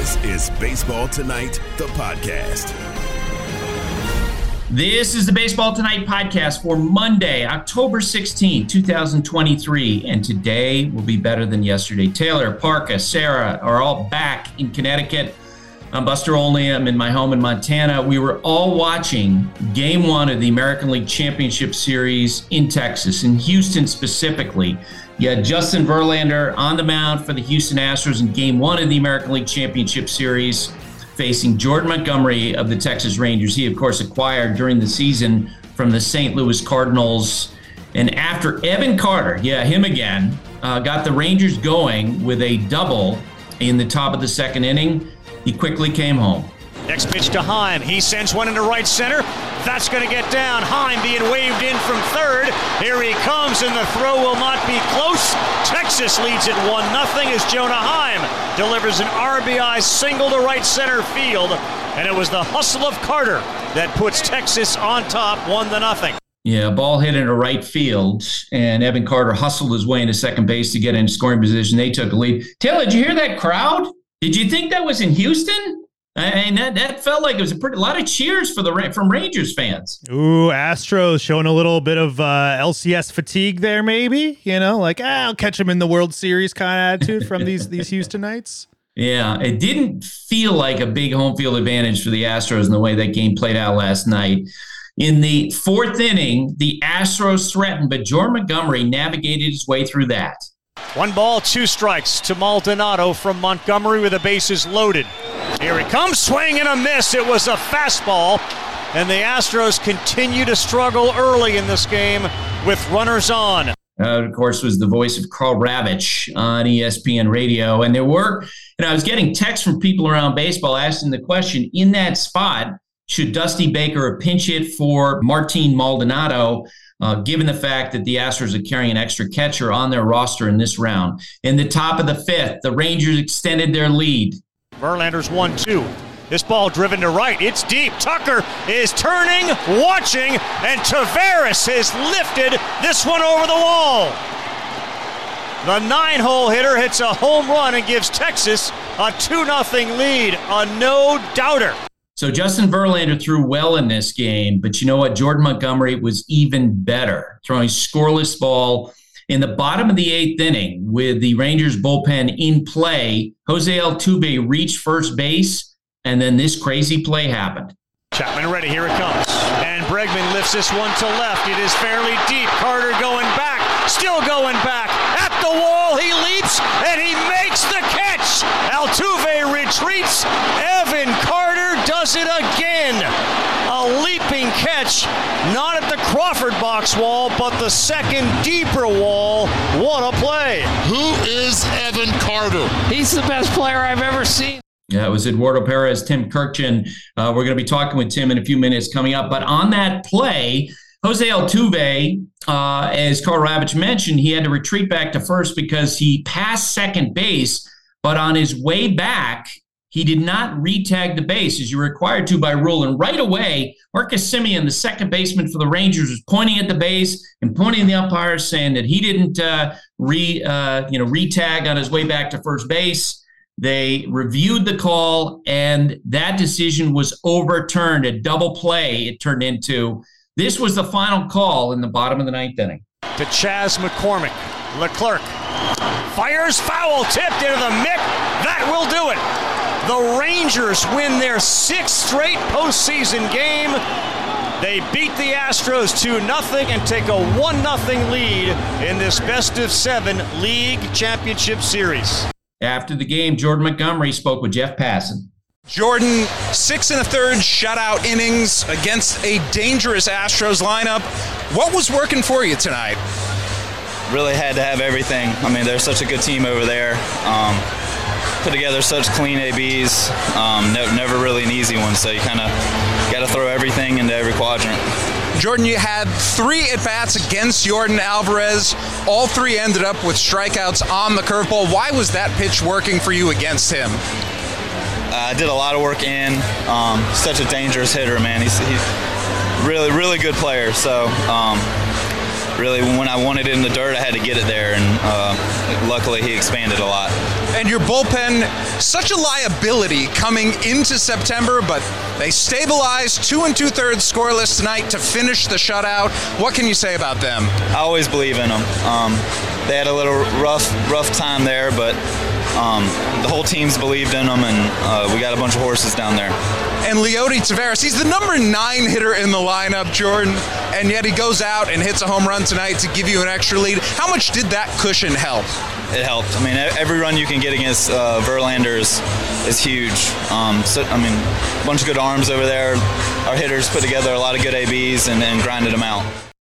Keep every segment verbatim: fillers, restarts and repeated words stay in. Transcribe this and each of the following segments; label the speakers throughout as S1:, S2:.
S1: This is Baseball Tonight, the podcast.
S2: This is the Baseball Tonight podcast for Monday, October sixteenth, twenty twenty-three. And today will be better than yesterday. Taylor, Parka, Sarah are all back in Connecticut. I'm Buster Olney. I'm in my home in Montana. We were all watching game one of the American League Championship Series in Texas, in Houston specifically. You had Justin Verlander on the mound for the Houston Astros in game one of the American League Championship Series, facing Jordan Montgomery of the Texas Rangers. He, of course, acquired during the season from the Saint Louis Cardinals. And after Evan Carter, yeah, him again, uh, got the Rangers going with a double in the top of the second inning, he quickly came home.
S3: Next pitch to Heim. He sends one into right center. That's going to get down. Heim being waved in from third. Here he comes, and the throw will not be close. Texas leads it one nothing as Jonah Heim delivers an R B I single to right center field. And it was the hustle of Carter that puts Texas on top, one to nothing.
S2: Yeah, ball hit into right field, and Evan Carter hustled his way into second base to get in scoring position. They took a lead. Taylor, did you hear that crowd? Did you think that was in Houston? I mean, that, that felt like it was a pretty a lot of cheers for the from Rangers fans.
S4: Ooh, Astros showing a little bit of uh, L C S fatigue there, maybe. You know, like, ah, I'll catch them in the World Series kind of attitude from these these Houstonites.
S2: Yeah, it didn't feel like a big home field advantage for the Astros in the way that game played out last night. In the fourth inning, the Astros threatened, but Jordan Montgomery navigated his way through that.
S3: One ball, two strikes to Maldonado from Montgomery with the bases loaded. Here he comes, swing and a miss. It was a fastball, and the Astros continue to struggle early in this game with runners on.
S2: Uh, of course, was the voice of Carl Ravitch on E S P N Radio. And there were, and I was getting texts from people around baseball asking the question, in that spot, should Dusty Baker pinch hit for Martin Maldonado, uh, given the fact that the Astros are carrying an extra catcher on their roster in this round? In the top of the fifth, the Rangers extended their lead.
S3: Verlander's one two. This ball driven to right. It's deep. Tucker is turning, watching, and Taveras has lifted this one over the wall. The nine-hole hitter hits a home run and gives Texas a two nothing lead. A no-doubter.
S2: So Justin Verlander threw well in this game, but you know what? Jordan Montgomery was even better, throwing scoreless ball. In the bottom of the eighth inning, with the Rangers bullpen in play, Jose Altuve reached first base, and then this crazy play happened.
S3: Chapman ready, here it comes. And Bregman lifts this one to left. It is fairly deep. Carter going back, still going back. At the wall, he leaps, and he makes the catch. Altuve retreats. Evan Carter does it again. A leaping catch, not at the Crawford box wall, but the second deeper wall. What a play.
S5: Who is Evan Carter?
S6: He's the best player I've ever seen.
S2: Yeah, it was Eduardo Perez, Tim Kirkchin. Uh, we're going to be talking with Tim in a few minutes coming up. But on that play, Jose Altuve, uh, as Carl Ravitch mentioned, he had to retreat back to first because he passed second base. But on his way back, he did not re-tag the base as you're required to by rule. And right away, Marcus Semien, the second baseman for the Rangers, was pointing at the base and pointing at the umpires, saying that he didn't uh, re, uh, you know, re-tag on his way back to first base. They reviewed the call, and that decision was overturned. A double play it turned into. This was the final call in the bottom of the ninth inning.
S3: To Chas McCormick. Leclerc fires foul, tipped into the mitt. That will do it. The Rangers win their sixth straight postseason game. They beat the Astros two nothing and take a one nothing lead in this best of seven league championship series.
S2: After the game, Jordan Montgomery spoke with Jeff Passan.
S7: Jordan, six and a third shutout innings against a dangerous Astros lineup. What was working for you tonight?
S8: Really had to have everything. I mean, they're such a good team over there. Um, put together such clean A Bs. Um, ne- never really an easy one, so you kind of got to throw everything into every quadrant.
S7: Jordan, you had three at-bats against Yordan Alvarez. All three ended up with strikeouts on the curveball. Why was that pitch working for you against him?
S8: I uh, did a lot of work in. Um, such a dangerous hitter, man. He's, he's really, really good player. So um, really, when I wanted it in the dirt, I had to get it there, and uh, luckily he expanded a lot.
S7: And your bullpen, such a liability coming into September, but they stabilized two and two-thirds scoreless tonight to finish the shutout. What can you say about them?
S8: I always believe in them. Um, they had a little rough, rough time there, but um, the whole team's believed in them, and uh, we got a bunch of horses down there.
S7: And Leody Taveras, he's the number nine hitter in the lineup, Jordan, and yet he goes out and hits a home run tonight to give you an extra lead. How much did that cushion help?
S8: It helped. I mean, every run you can get against uh, Verlander is, is huge. Um, so, I mean, a bunch of good arms over there. Our hitters put together a lot of good A Bs and, and grinded them out.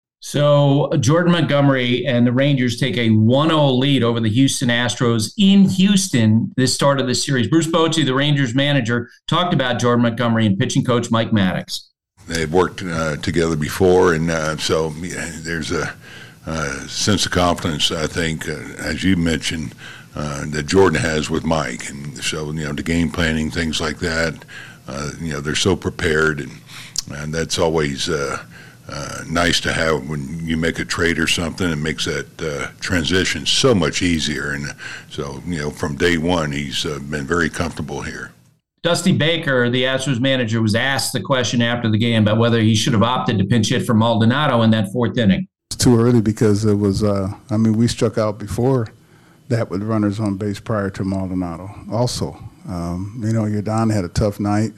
S2: So Jordan Montgomery and the Rangers take a one oh lead over the Houston Astros in Houston this start of the series. Bruce Bochy, the Rangers manager, talked about Jordan Montgomery and pitching coach Mike Maddox.
S9: They've worked uh, together before, and uh, so yeah, there's a uh, sense of confidence, I think, uh, as you mentioned, uh, that Jordan has with Mike. And so, you know, the game planning, things like that, uh, you know, they're so prepared, and, and that's always uh, uh, nice to have when you make a trade or something. It makes that uh, transition so much easier. And so, you know, from day one, he's uh, been very comfortable here.
S2: Dusty Baker, the Astros manager, was asked the question after the game about whether he should have opted to pinch hit for Maldonado in that fourth inning.
S10: It's too early because it was, uh, I mean, we struck out before that with runners on base prior to Maldonado also. Um, you know, Yordan had a tough night,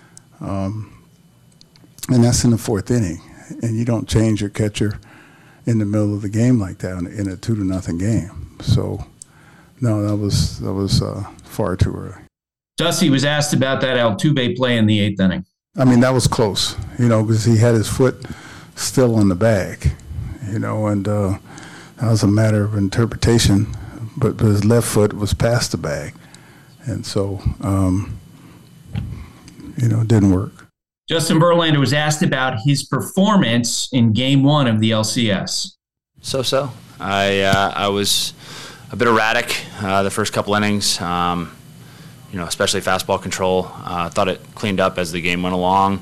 S10: um, and that's in the fourth inning. And you don't change your catcher in the middle of the game like that in a two to nothing game. So, no, that was, that was uh, far too early.
S2: Dusty was asked about that Altuve play in the eighth inning.
S10: I mean, that was close, you know, because he had his foot still on the bag, you know, and uh, that was a matter of interpretation, but, but his left foot was past the bag. And so, um, you know, it didn't work.
S2: Justin Verlander was asked about his performance in game one of the L C S.
S11: So-so. I, uh, I was a bit erratic uh, the first couple innings. Um, You know, especially fastball control. I uh, thought it cleaned up as the game went along.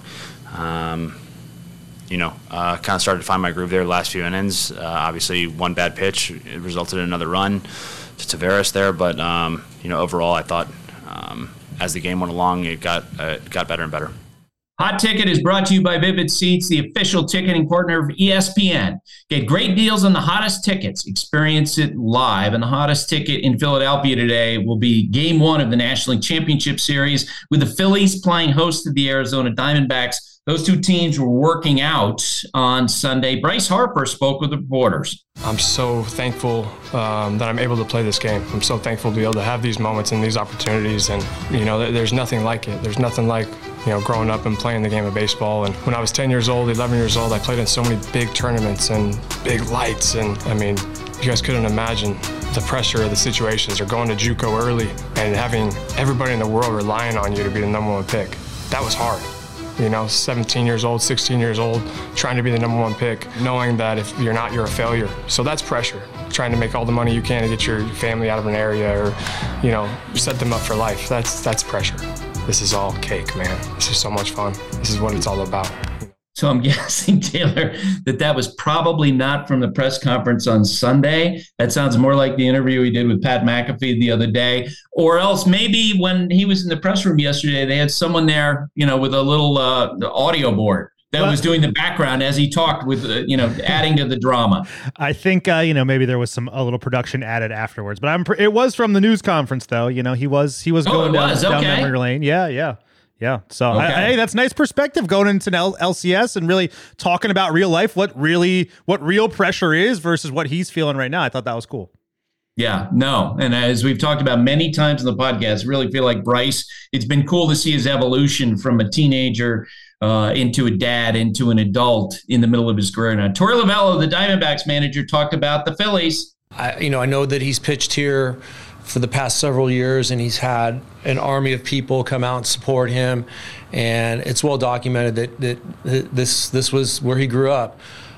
S11: Um, you know, uh, kind of started to find my groove there the last few innings. Uh, obviously, one bad pitch, it resulted in another run to Taveras there. But, um, you know, overall, I thought um, as the game went along, it got, uh, it got better and better.
S2: Hot Ticket is brought to you by Vivid Seats, the official ticketing partner of E S P N. Get great deals on the hottest tickets. Experience it live. And the hottest ticket in Philadelphia today will be game one of the National League Championship Series with the Phillies playing host to the Arizona Diamondbacks. Those two teams were working out on Sunday. Bryce Harper spoke with reporters.
S12: I'm so thankful um, that I'm able to play this game. I'm so thankful to be able to have these moments and these opportunities. And, you know, there's nothing like it. There's nothing like, you know, growing up and playing the game of baseball. And when I was ten years old, eleven years old, I played in so many big tournaments and big lights. And, I mean, you guys couldn't imagine the pressure of the situations, or going to JUCO early and having everybody in the world relying on you to be the number one pick. That was hard. You know, seventeen years old, sixteen years old, trying to be the number one pick, knowing that if you're not, you're a failure. So that's pressure. Trying to make all the money you can to get your family out of an area, or, you know, set them up for life. That's that's pressure. This is all cake, man. This is so much fun. This is what it's all about.
S2: So I'm guessing, Taylor, that that was probably not from the press conference on Sunday. That sounds more like the interview he did with Pat McAfee the other day. Or else maybe when he was in the press room yesterday, they had someone there, you know, with a little uh, audio board that well, was doing the background as he talked with, uh, you know, adding to the drama.
S4: I think, uh, you know, maybe there was some a little production added afterwards. But I'm. Pre- it was from the news conference, though. You know, he was he was
S2: oh,
S4: going down,
S2: was.
S4: down
S2: Okay.
S4: memory lane. Yeah, yeah. Yeah, so
S2: okay.
S4: I, hey, that's nice perspective going into an L C S and really talking about real life, what really, what real pressure is versus what he's feeling right now. I thought that was cool.
S2: Yeah, no, and as we've talked about many times in the podcast, really feel like Bryce. It's been cool to see his evolution from a teenager uh, into a dad, into an adult in the middle of his career. Now, Torey Lovullo, the Diamondbacks manager, talked about the Phillies.
S13: I, you know, I know that he's pitched here for the past several years, and he's had an army of people come out and support him, and it's well documented that, that this this was where he grew up.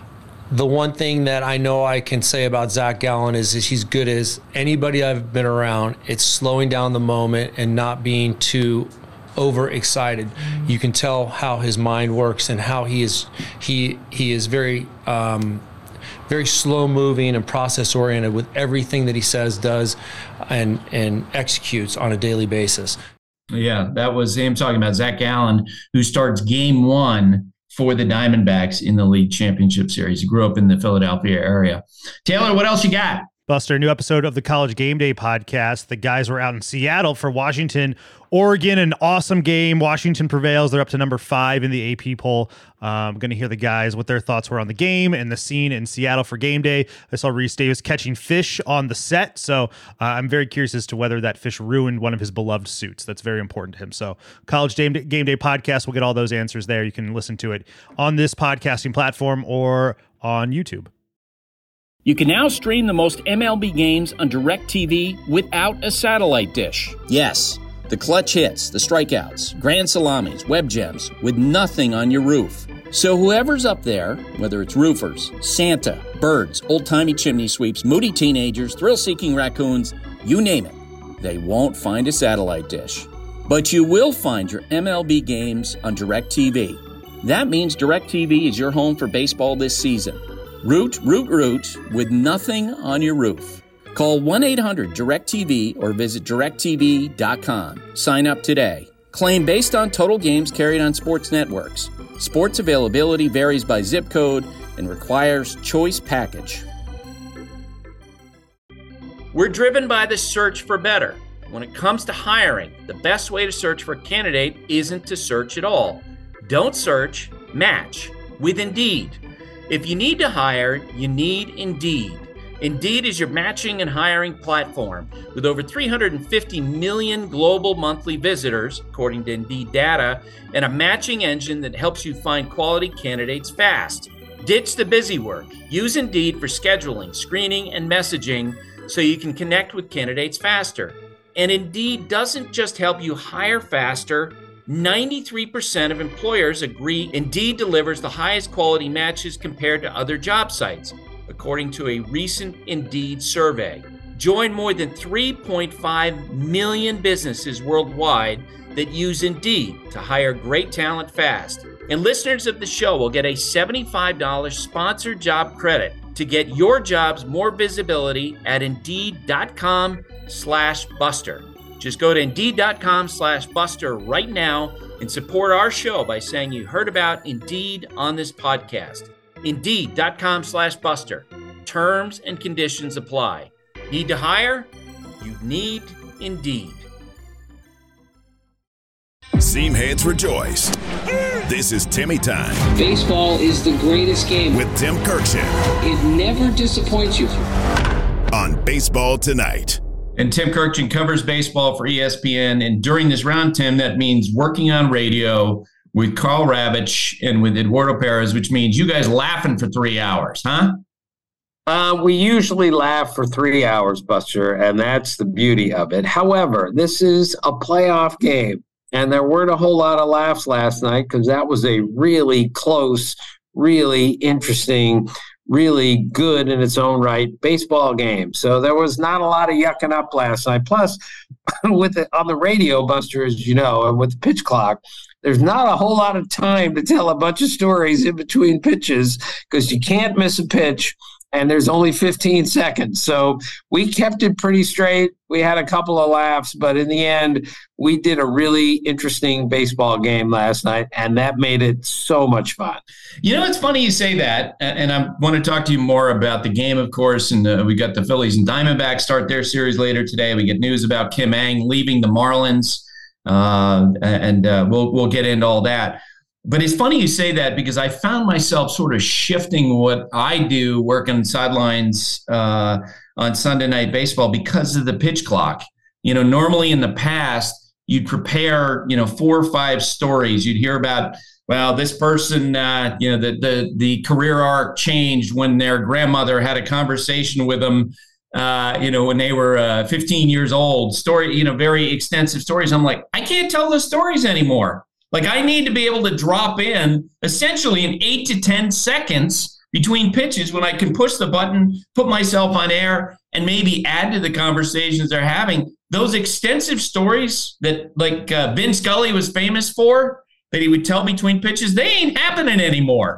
S13: The one thing that I know I can say about Zach Gallen is, is he's good as anybody I've been around. It's slowing down the moment and not being too overexcited. You can tell how his mind works and how he is he he is very um, very slow moving and process oriented with everything that he says, does, and and executes on a daily basis.
S2: Yeah, that was him talking about Zach Gallen, who starts game one for the Diamondbacks in the league championship series. He grew up in the Philadelphia area. Taylor, what else you got?
S4: Buster, new episode of the College Game Day podcast. The guys were out in Seattle for Washington, Oregon, an awesome game. Washington prevails. They're up to number five in the A P poll. I'm um, going to hear the guys, what their thoughts were on the game and the scene in Seattle for game day. I saw Reese Davis catching fish on the set, so uh, I'm very curious as to whether that fish ruined one of his beloved suits. That's very important to him. So College Game Day, Game Day podcast, we'll get all those answers there. You can listen to it on this podcasting platform or on YouTube.
S14: You can now stream the most M L B games on DirecTV without a satellite dish. Yes, the clutch hits, the strikeouts, grand salamis, web gems, with nothing on your roof. So whoever's up there, whether it's roofers, Santa, birds, old-timey chimney sweeps, moody teenagers, thrill-seeking raccoons, you name it, they won't find a satellite dish. But you will find your M L B games on DirecTV. That means DirecTV is your home for baseball this season. Root, root, root with nothing on your roof. Call one eight hundred direct T V or visit direct T V dot com. Sign up today. Claim based on total games carried on sports networks. Sports availability varies by zip code and requires choice package.
S2: We're driven by the search for better. When it comes to hiring, the best way to search for a candidate isn't to search at all. Don't search, match with Indeed. If you need to hire, you need Indeed. Indeed is your matching and hiring platform with over three hundred fifty million global monthly visitors, according to Indeed data, and a matching engine that helps you find quality candidates fast. Ditch the busy work. Use Indeed for scheduling, screening, and messaging so you can connect with candidates faster. And Indeed doesn't just help you hire faster. ninety-three percent of employers agree Indeed delivers the highest quality matches compared to other job sites, according to a recent Indeed survey. Join more than three point five million businesses worldwide that use Indeed to hire great talent fast. And listeners of the show will get a seventy-five dollars sponsored job credit to get your jobs more visibility at Indeed.com slash Buster. Just go to Indeed.com slash Buster right now and support our show by saying you heard about Indeed on this podcast. Indeed.com slash Buster. Terms and conditions apply. Need to hire? You need Indeed.
S1: Seamheads rejoice. This is Timmy Time.
S6: Baseball is the greatest game.
S1: With Tim Kirkshin.
S6: It never disappoints you.
S1: On Baseball Tonight.
S2: And Tim Kirkshin covers baseball for E S P N. And during this round, Tim, that means working on radio with Carl Ravitch and with Eduardo Perez, which means you guys laughing for three hours, huh?
S15: Uh, we usually laugh for three hours, Buster, and that's the beauty of it. However, this is a playoff game, and there weren't a whole lot of laughs last night because that was a really close, really interesting, really good in its own right baseball game. So there was not a lot of yucking up last night. Plus, with the, on the radio, Buster, as you know, and with the pitch clock, there's not a whole lot of time to tell a bunch of stories in between pitches because you can't miss a pitch, and there's only fifteen seconds. So we kept it pretty straight. We had a couple of laughs, but in the end, we did a really interesting baseball game last night, and that made it so much fun.
S2: You know, it's funny you say that, and I want to talk to you more about the game, of course, and uh, we got the Phillies and Diamondbacks start their series later today. We get news about Kim Ng leaving the Marlins, uh, and uh, we'll we'll get into all that. But it's funny you say that because I found myself sort of shifting what I do working sidelines uh, on Sunday Night Baseball because of the pitch clock. You know, normally in the past, you'd prepare, you know, four or five stories. You'd hear about, well, this person, uh, you know, the, the, the career arc changed when their grandmother had a conversation with them, uh, you know, when they were uh, fifteen years old. Story, you know, very extensive stories. I'm like, I can't tell those stories anymore. Like, I need to be able to drop in essentially in eight to ten seconds between pitches when I can push the button, put myself on air, and maybe add to the conversations they're having. Those extensive stories that, like, uh, Vin Scully was famous for, that he would tell between pitches, they ain't happening anymore.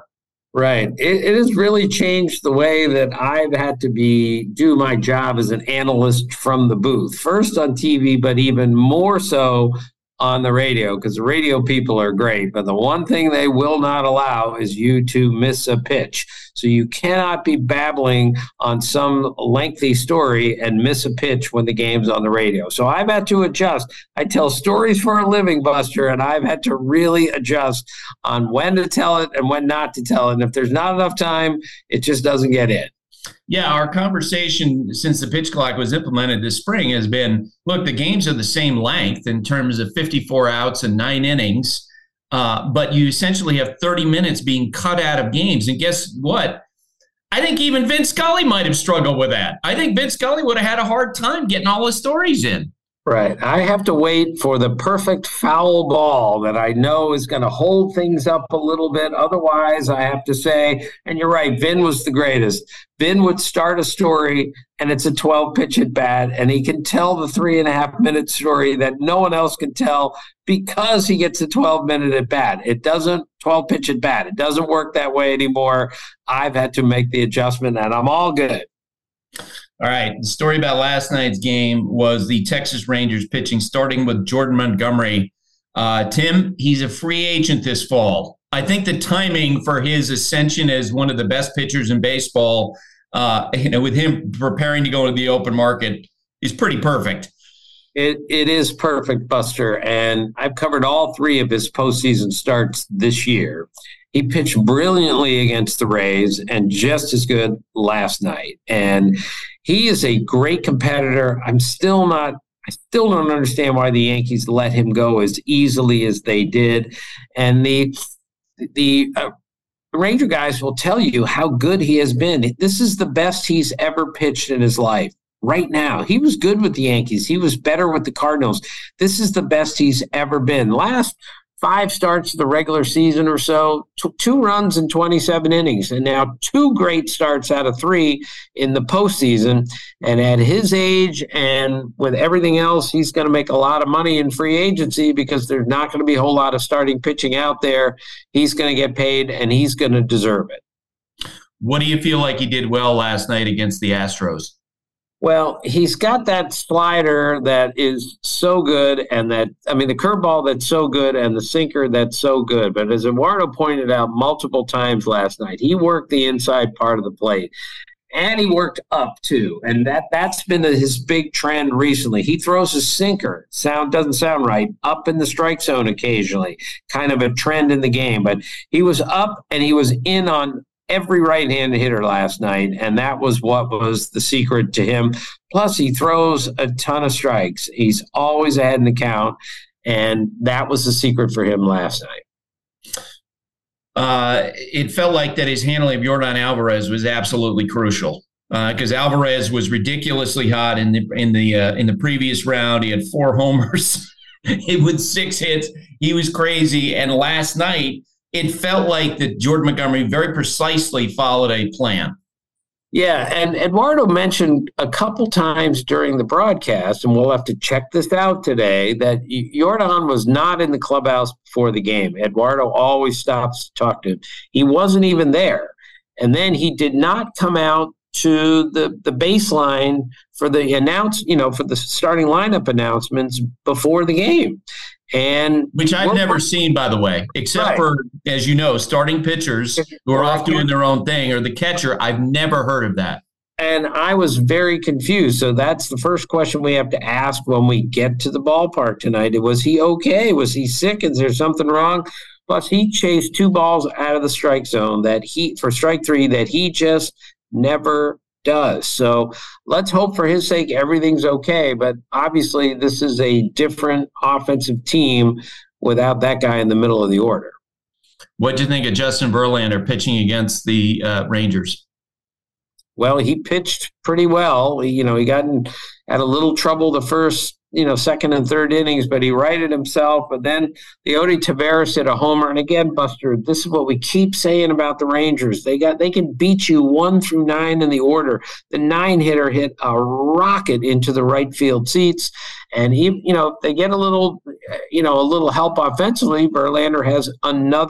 S15: Right. It, it has really changed the way that I've had to be do my job as an analyst from the booth. First on T V, but even more so on the radio, because the radio people are great. But the one thing they will not allow is you to miss a pitch. So you cannot be babbling on some lengthy story and miss a pitch when the game's on the radio. So I've had to adjust. I tell stories for a living, Buster, and I've had to really adjust on when to tell it and when not to tell it. And if there's not enough time, it just doesn't get in.
S2: Yeah, our conversation since the pitch clock was implemented this spring has been, look, the games are the same length in terms of fifty-four outs and nine innings, uh, but you essentially have thirty minutes being cut out of games. And guess what? I think even Vince Scully might have struggled with that. I think Vince Scully would have had a hard time getting all his stories in.
S15: Right. I have to wait for the perfect foul ball that I know is going to hold things up a little bit. Otherwise, I have to say, and you're right, Vin was the greatest. Vin would start a story, and it's a twelve-pitch at bat, and he can tell the three-and-a-half-minute story that no one else can tell because he gets a twelve-minute at bat. It doesn't twelve-pitch at bat. It doesn't work that way anymore. I've had to make the adjustment, and I'm all good.
S2: All right. The story about last night's game was the Texas Rangers pitching, starting with Jordan Montgomery. Uh, Tim, he's a free agent this fall. I think the timing for his ascension as one of the best pitchers in baseball, uh, you know, with him preparing to go to the open market, is pretty perfect.
S15: It It is perfect, Buster. And I've covered all three of his postseason starts this year. He pitched brilliantly against the Rays and just as good last night. And he is a great competitor. I'm still not, I still don't understand why the Yankees let him go as easily as they did. And the, the uh, Ranger guys will tell you how good he has been. This is the best he's ever pitched in his life. Right now, he was good with the Yankees. He was better with the Cardinals. This is the best he's ever been. Last five starts of the regular season or so, took two runs in twenty-seven innings, and now two great starts out of three in the postseason. And at his age and with everything else, he's going to make a lot of money in free agency because there's not going to be a whole lot of starting pitching out there. He's going to get paid, and he's going to deserve it.
S2: What do you feel like he did well last night against the Astros?
S15: Well, he's got that slider that is so good, and that, I mean, the curveball that's so good and the sinker that's so good. But as Eduardo pointed out multiple times last night, he worked the inside part of the plate, and he worked up too. And that, that's been his big trend recently. He throws a sinker, sound doesn't sound right, up in the strike zone occasionally, kind of a trend in the game. But he was up and he was in on every right-handed hitter last night, and that was what was the secret to him. Plus, he throws a ton of strikes. He's always ahead in the count, and that was the secret for him last night.
S2: Uh, it felt like that his handling of Yordan Alvarez was absolutely crucial because uh, Alvarez was ridiculously hot in the in the uh, in the previous round. He had four homers with six hits. He was crazy, and last night, it felt like that Jordan Montgomery very precisely followed a plan.
S15: Yeah, and Eduardo mentioned a couple times during the broadcast, and we'll have to check this out today, that Yordan was not in the clubhouse before the game. Eduardo always stops to talk to him. He wasn't even there. And then he did not come out to the, the baseline for the announce, you know, for the starting lineup announcements before the game. And
S2: which I've never seen, by the way, except right. for, as you know, starting pitchers who are off doing their own thing, or the catcher. I've never heard of that.
S15: And I was very confused. So that's the first question we have to ask when we get to the ballpark tonight. Was he okay? Was he sick? Is there something wrong? Plus, he chased two balls out of the strike zone that he for strike three that he just never does. So let's hope for his sake everything's okay. But obviously, this is a different offensive team without that guy in the middle of the order.
S2: What do you think of Justin Verlander pitching against the uh, Rangers?
S15: Well, he pitched pretty well. You know, he got in, had a little trouble the first, you know, second and third innings, but he righted himself. But then Leody Taveras hit a homer. And again, Buster, this is what we keep saying about the Rangers. They got they can beat you one through nine in the order. The nine hitter hit a rocket into the right field seats. And he, you know, if they get a little, you know, a little help offensively, Verlander has another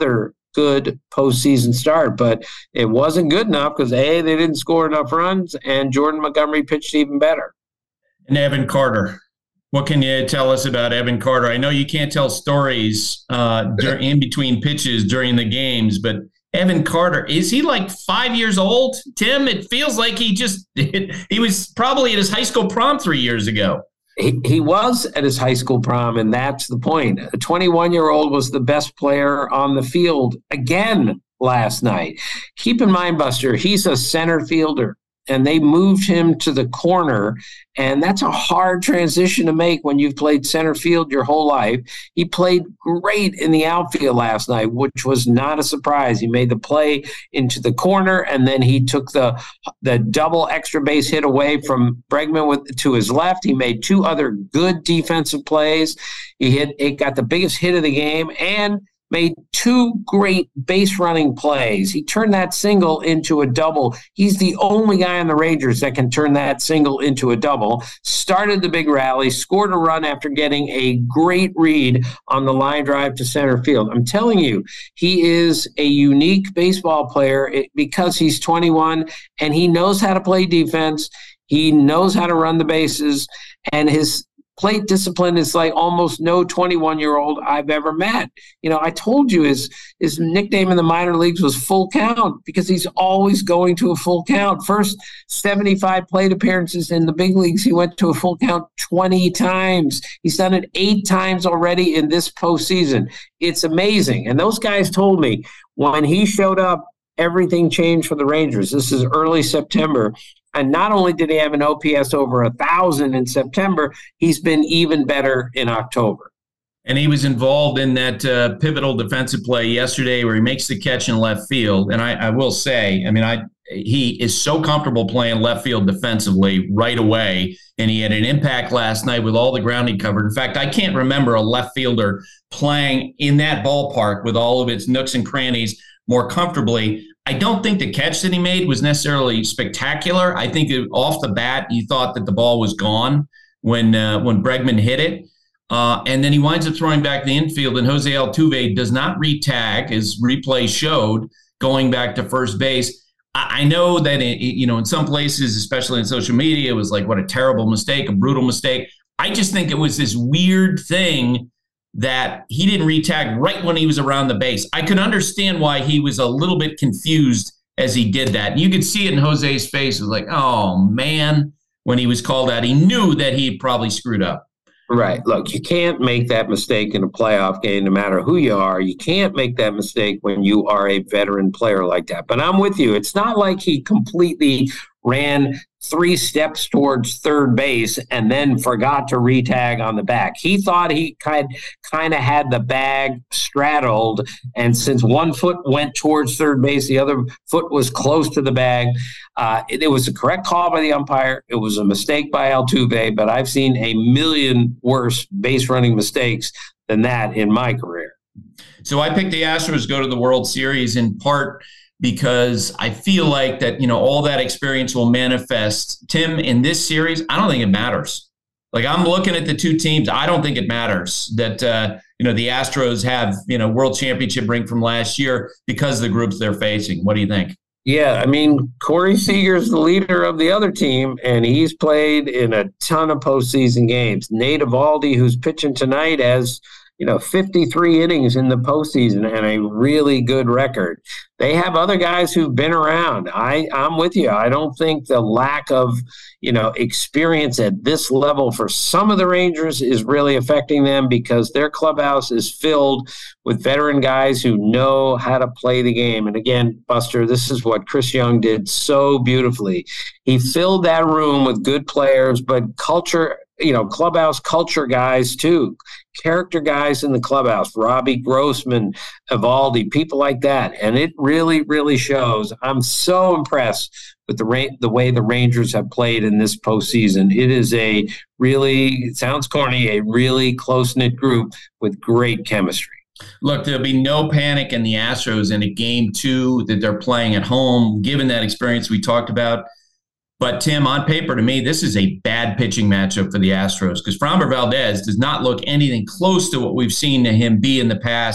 S15: good postseason start, but it wasn't good enough because A, they didn't score enough runs, and Jordan Montgomery pitched even better.
S2: And Evan Carter. What can you tell us about Evan Carter? I know you can't tell stories uh, during, in between pitches during the games, but Evan Carter, is he like five years old? Tim, it feels like he just, he was probably at his high school prom three years ago.
S15: He, he was at his high school prom, and that's the point. A twenty-one-year-old was the best player on the field again last night. Keep in mind, Buster, he's a center fielder, and they moved him to the corner, and that's a hard transition to make when you've played center field your whole life. He played great in the outfield last night, which was not a surprise. He made the play into the corner, and then he took the the double extra base hit away from Bregman with, to his left. He made two other good defensive plays. He hit, it got the biggest hit of the game, and made two great base running plays. He turned that single into a double. He's the only guy on the Rangers that can turn that single into a double. Started the big rally, scored a run after getting a great read on the line drive to center field. I'm telling you, he is a unique baseball player because he's twenty-one and he knows how to play defense. He knows how to run the bases, and his plate discipline is like almost no twenty-one-year-old I've ever met. You know, I told you his his nickname in the minor leagues was Full Count because he's always going to a full count. First seventy-five plate appearances in the big leagues, he went to a full count twenty times. He's done it eight times already in this postseason. It's amazing. And those guys told me when he showed up, everything changed for the Rangers. This is early September. And not only did he have an O P S over a thousand in September, he's been even better in October.
S2: And he was involved in that uh, pivotal defensive play yesterday where he makes the catch in left field. And I, I will say, I mean, I he is so comfortable playing left field defensively right away. And he had an impact last night with all the ground he covered. In fact, I can't remember a left fielder playing in that ballpark with all of its nooks and crannies more comfortably. I don't think the catch that he made was necessarily spectacular. I think it, off the bat, you thought that the ball was gone when uh, when Bregman hit it. Uh, and then he winds up throwing back the infield, and Jose Altuve does not re-tag, as replay showed, going back to first base. I, I know that, it, you know, in some places, especially in social media, it was like, what a terrible mistake, a brutal mistake. I just think it was this weird thing that he didn't re-tag right when he was around the base. I could understand why he was a little bit confused as he did that. And you could see it in Jose's face. It was like, oh, man, when he was called out, he knew that he probably screwed up.
S15: Right. Look, you can't make that mistake in a playoff game, no matter who you are. You can't make that mistake when you are a veteran player like that. But I'm with you. It's not like he completely ran three steps towards third base and then forgot to re-tag on the back. He thought he kind, kind of had the bag straddled, and since one foot went towards third base, the other foot was close to the bag. Uh, it, it was a correct call by the umpire. It was a mistake by Altuve, but I've seen a million worse base running mistakes than that in my career.
S2: So I picked the Astros to go to the World Series in part because I feel like that, you know, all that experience will manifest. Tim, in this series, I don't think it matters. Like, I'm looking at the two teams. I don't think it matters that, uh, you know, the Astros have, you know, world championship ring from last year because of the groups they're facing. What do you think?
S15: Yeah, I mean, Corey Seager's the leader of the other team, and he's played in a ton of postseason games. Nate Eovaldi, who's pitching tonight, has, you know, fifty-three innings in the postseason and a really good record. They have other guys who've been around. I, I'm with you. I don't think the lack of, you know, experience at this level for some of the Rangers is really affecting them because their clubhouse is filled with veteran guys who know how to play the game. And again, Buster, this is what Chris Young did so beautifully. He filled that room with good players, but culture, you know, clubhouse culture guys too, character guys in the clubhouse, Robbie Grossman, Eovaldi, people like that. And it really, really shows. I'm so impressed with the ra- the way the Rangers have played in this postseason. It is a really, it sounds corny, a really close-knit group with great chemistry.
S2: Look, there'll be no panic in the Astros in a game two that they're playing at home, given that experience we talked about. But, Tim, on paper, to me, this is a bad pitching matchup for the Astros because Framber Valdez does not look anything close to what we've seen him be in the past.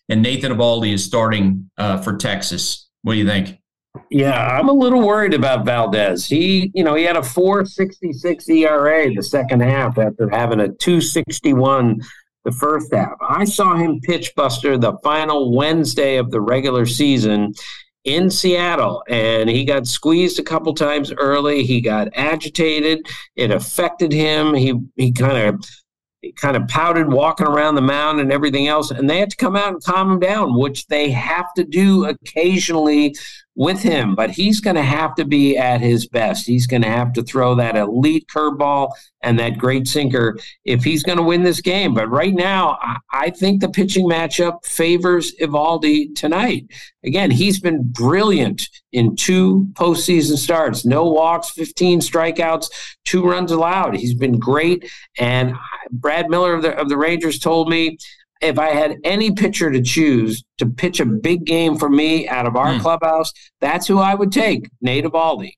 S2: and Nathan Eovaldi is starting uh, for Texas. What do you think?
S15: Yeah, I'm a little worried about Valdez. He, you know, he had a four sixty-six E R A the second half after having a two sixty-one the first half. I saw him pitch, Buster, the final Wednesday of the regular season in Seattle, and he got squeezed a couple times early. He got agitated. It affected him. He he kind of kind of pouted walking around the mound and everything else, and they had to come out and calm him down, which they have to do occasionally with him. But he's going to have to be at his best. He's going to have to throw that elite curveball and that great sinker if he's going to win this game. But right now, I, I think the pitching matchup favors Eovaldi tonight. Again, he's been brilliant in two postseason starts. No walks, fifteen strikeouts, two runs allowed. He's been great. And Brad Miller of the, of the Rangers told me, if I had any pitcher to choose to pitch a big game for me out of our mm. clubhouse, that's who I would take, Nate Eovaldi.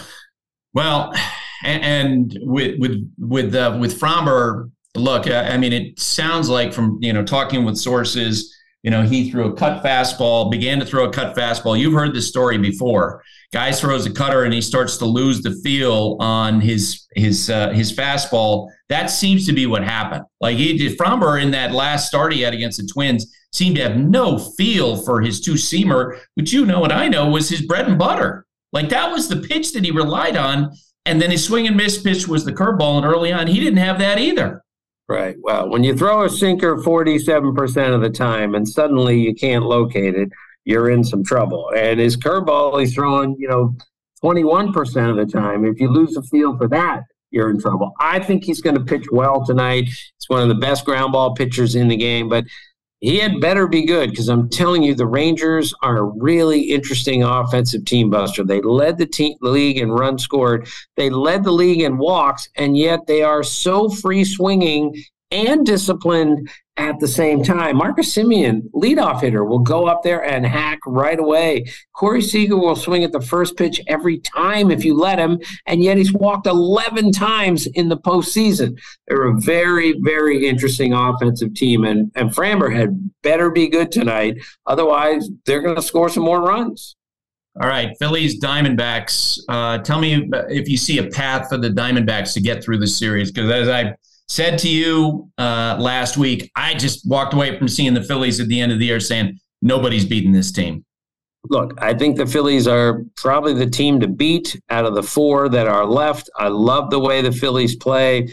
S2: Well, and, and with with with uh, with Framber, look, I mean, it sounds like from you know talking with sources, you know, he threw a cut fastball, began to throw a cut fastball. You've heard this story before. Guy throws a cutter and he starts to lose the feel on his his uh, his fastball. That seems to be what happened. Like he did, Framber in that last start he had against the Twins seemed to have no feel for his two-seamer, which you know and I know was his bread and butter. Like that was the pitch that he relied on, and then his swing and miss pitch was the curveball, and early on he didn't have that either.
S15: Right. Well, when you throw a sinker forty-seven percent of the time and suddenly you can't locate it, you're in some trouble. And his curveball, he's throwing, you know, twenty-one percent of the time. If you lose the feel for that, you're in trouble. I think he's going to pitch well tonight. He's one of the best ground ball pitchers in the game, but he had better be good because I'm telling you, the Rangers are a really interesting offensive team, Buster. They led the, team, the league in runs scored. They led the league in walks, and yet they are so free swinging and disciplined at the same time. Marcus Semien, leadoff hitter, will go up there and hack right away. Corey Seager will swing at the first pitch every time if you let him, and yet he's walked eleven times in the postseason. They're a very, very interesting offensive team, and, and Framber had better be good tonight. Otherwise, they're going to score some more runs.
S2: All right, Phillies, Diamondbacks. Uh, tell me if you see a path for the Diamondbacks to get through the series, because as I said to you uh, last week, I just walked away from seeing the Phillies at the end of the year saying nobody's beating this team.
S15: Look, I think the Phillies are probably the team to beat out of the four that are left. I love the way the Phillies play.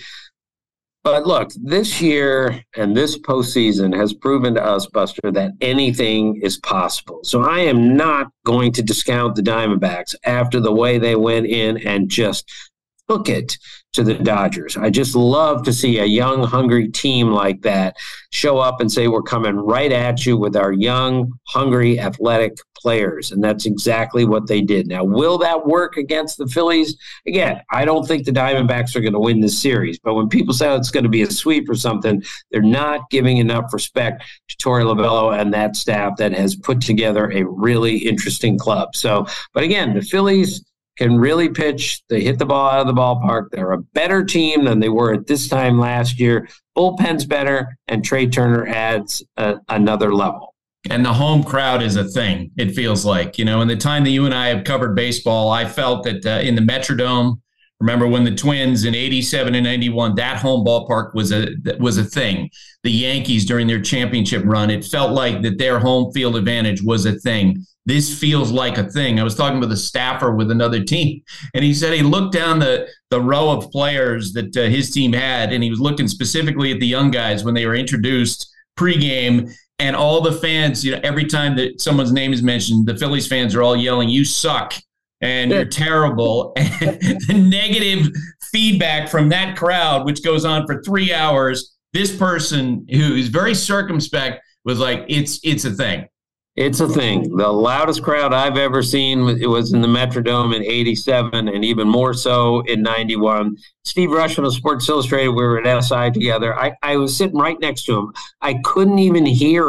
S15: But look, this year and this postseason has proven to us, Buster, that anything is possible. So I am not going to discount the Diamondbacks after the way they went in and just took it to the Dodgers. I just love to see a young, hungry team like that show up and say, we're coming right at you with our young, hungry, athletic players. And that's exactly what they did. Now, will that work against the Phillies? Again, I don't think the Diamondbacks are going to win this series. But when people say it's going to be a sweep or something, they're not giving enough respect to Torey Lovullo and that staff that has put together a really interesting club. So, but again, the Phillies can really pitch. They hit the ball out of the ballpark. They're a better team than they were at this time last year. Bullpen's better, and Trey Turner adds a, another level.
S2: And the home crowd is a thing, it feels like. You know, in the time that you and I have covered baseball, I felt that uh, in the Metrodome, remember when the Twins in eighty-seven and ninety-one, that home ballpark was a was a thing. The Yankees during their championship run, it felt like that their home field advantage was a thing. This feels like a thing. I was talking with a staffer with another team, and he said he looked down the, the row of players that uh, his team had, and he was looking specifically at the young guys when they were introduced pregame, and all the fans, you know, every time that someone's name is mentioned, the Phillies fans are all yelling, "You suck," and "You're terrible." And the negative feedback from that crowd, which goes on for three hours, this person who is very circumspect was like, it's it's a thing.
S15: It's a thing. The loudest crowd I've ever seen, it was in the Metrodome in eighty-seven, and even more so in ninety-one. Steve Rushman of Sports Illustrated, we were at S I together. I, I was sitting right next to him. I couldn't even hear him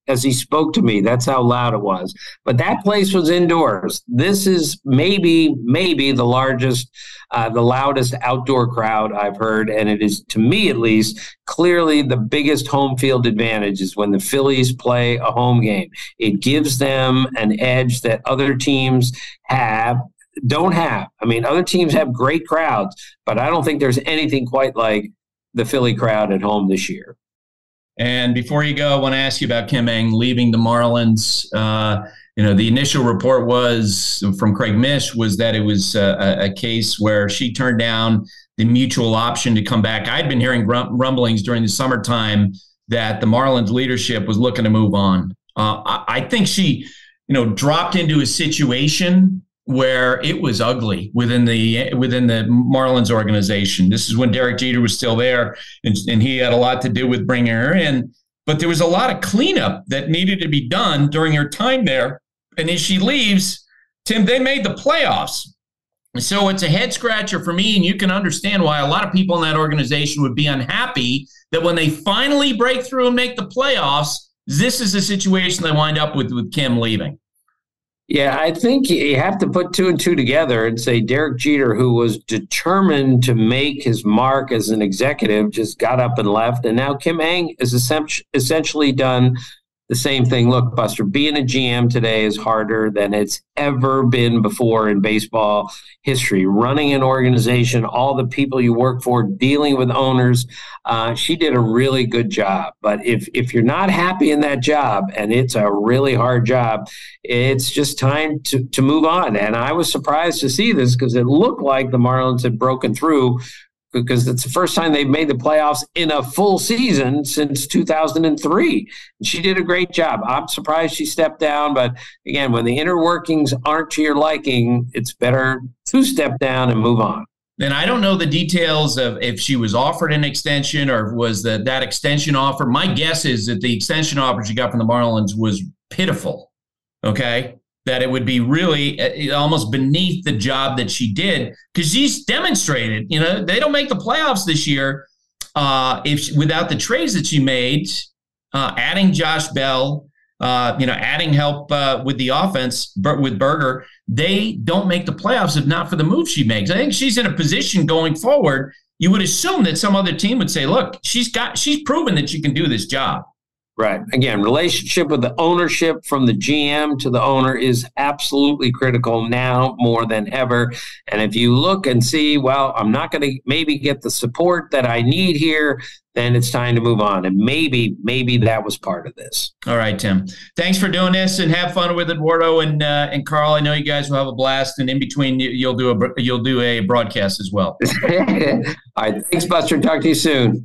S15: as he spoke to me. That's how loud it was. But that place was indoors. This is maybe, maybe the largest, uh, the loudest outdoor crowd I've heard. And it is, to me at least, clearly the biggest home field advantage is when the Phillies play a home game. It gives them an edge that other teams have, don't have. I mean, other teams have great crowds, but I don't think there's anything quite like the Philly crowd at home this year.
S2: And before you go, I want to ask you about Kim Ng leaving the Marlins. Uh, you know, the initial report was from Craig Mish was that it was a, a case where she turned down the mutual option to come back. I'd been hearing rumblings during the summertime that the Marlins leadership was looking to move on. Uh, I, I think she, you know, dropped into a situation where it was ugly within the within the Marlins organization. This is when Derek Jeter was still there, and, and he had a lot to do with bringing her in. But there was a lot of cleanup that needed to be done during her time there. And as she leaves, Tim, they made the playoffs. So it's a head scratcher for me, and you can understand why a lot of people in that organization would be unhappy that when they finally break through and make the playoffs, this is the situation they wind up with with Kim leaving.
S15: Yeah, I think you have to put two and two together and say Derek Jeter, who was determined to make his mark as an executive, just got up and left. And now Kim Ng has essentially done the same thing. Look, Buster, being a G M today is harder than it's ever been before in baseball history. Running an organization, all the people you work for, dealing with owners, uh, she did a really good job. But if if you're not happy in that job, and it's a really hard job, it's just time to, to move on. And I was surprised to see this because it looked like the Marlins had broken through, because it's the first time they've made the playoffs in a full season since two thousand three. She did a great job. I'm surprised she stepped down, but again, when the inner workings aren't to your liking, it's better to step down and move on.
S2: And I don't know the details of if she was offered an extension or was the, that extension offer. My guess is that the extension offer she got from the Marlins was pitiful, okay? That it would be really almost beneath the job that she did, because she's demonstrated, you know, they don't make the playoffs this year uh, if she, without the trades that she made, uh, adding Josh Bell, uh, you know, adding help uh, with the offense with Berger. They don't make the playoffs if not for the move she makes. I think she's in a position going forward. You would assume that some other team would say, look, she's got, she's proven that she can do this job.
S15: Right. Again, relationship with the ownership from the G M to the owner is absolutely critical now more than ever. And if you look and see, well, I'm not going to maybe get the support that I need here, then it's time to move on. And maybe, maybe that was part of this.
S2: All right, Tim. Thanks for doing this, and have fun with Eduardo and uh, and Carl. I know you guys will have a blast, and in between you'll do a you'll do a broadcast as well.
S15: All right. Thanks, Buster. Talk to you soon.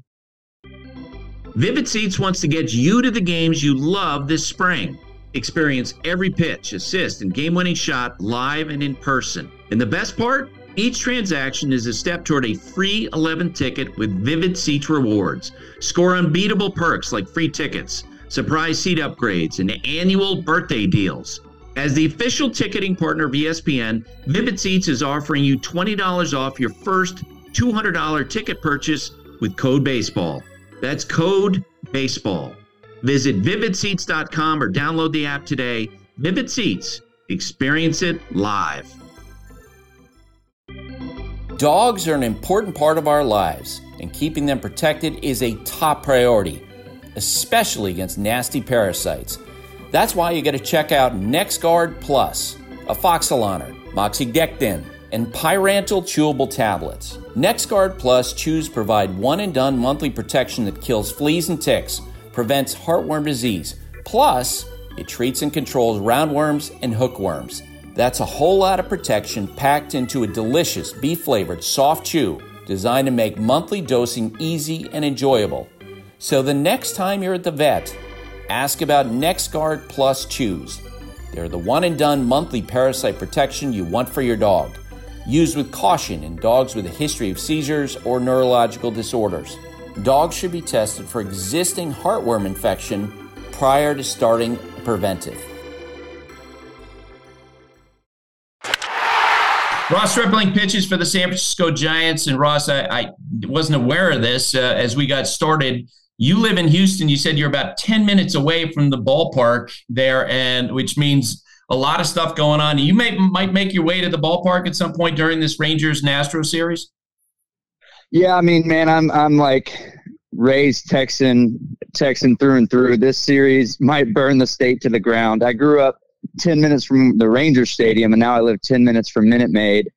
S14: Vivid Seats wants to get you to the games you love this spring. Experience every pitch, assist, and game-winning shot live and in person. And the best part? Each transaction is a step toward a free eleventh ticket with Vivid Seats rewards. Score unbeatable perks like free tickets, surprise seat upgrades, and annual birthday deals. As the official ticketing partner of E S P N, Vivid Seats is offering you twenty dollars off your first two hundred dollars ticket purchase with code BASEBALL. That's code BASEBALL. Visit vivid seats dot com or download the app today. Vivid Seats. Experience it live.
S16: Dogs are an important part of our lives, and keeping them protected is a top priority, especially against nasty parasites. That's why you got to check out NexGard Plus, Afoxolaner, Moxidectin, and Pyrantel chewable tablets. NexGard Plus chews provide one-and-done monthly protection that kills fleas and ticks, prevents heartworm disease, plus it treats and controls roundworms and hookworms. That's a whole lot of protection packed into a delicious beef-flavored soft chew designed to make monthly dosing easy and enjoyable. So the next time you're at the vet, ask about NexGard Plus chews. They're the one-and-done monthly parasite protection you want for your dog. Used with caution in dogs with a history of seizures or neurological disorders. Dogs should be tested for existing heartworm infection prior to starting preventive.
S2: Ross Stripling pitches for the San Francisco Giants. And Ross, I, I wasn't aware of this uh, as we got started. You live in Houston. You said you're about ten minutes away from the ballpark there, and which means a lot of stuff going on. You may might make your way to the ballpark at some point during this Rangers and Astros series.
S17: Yeah, I mean, man, I'm I'm like raised Texan, Texan through and through. This series might burn the state to the ground. I grew up ten minutes from the Rangers Stadium, and now I live ten minutes from Minute Maid.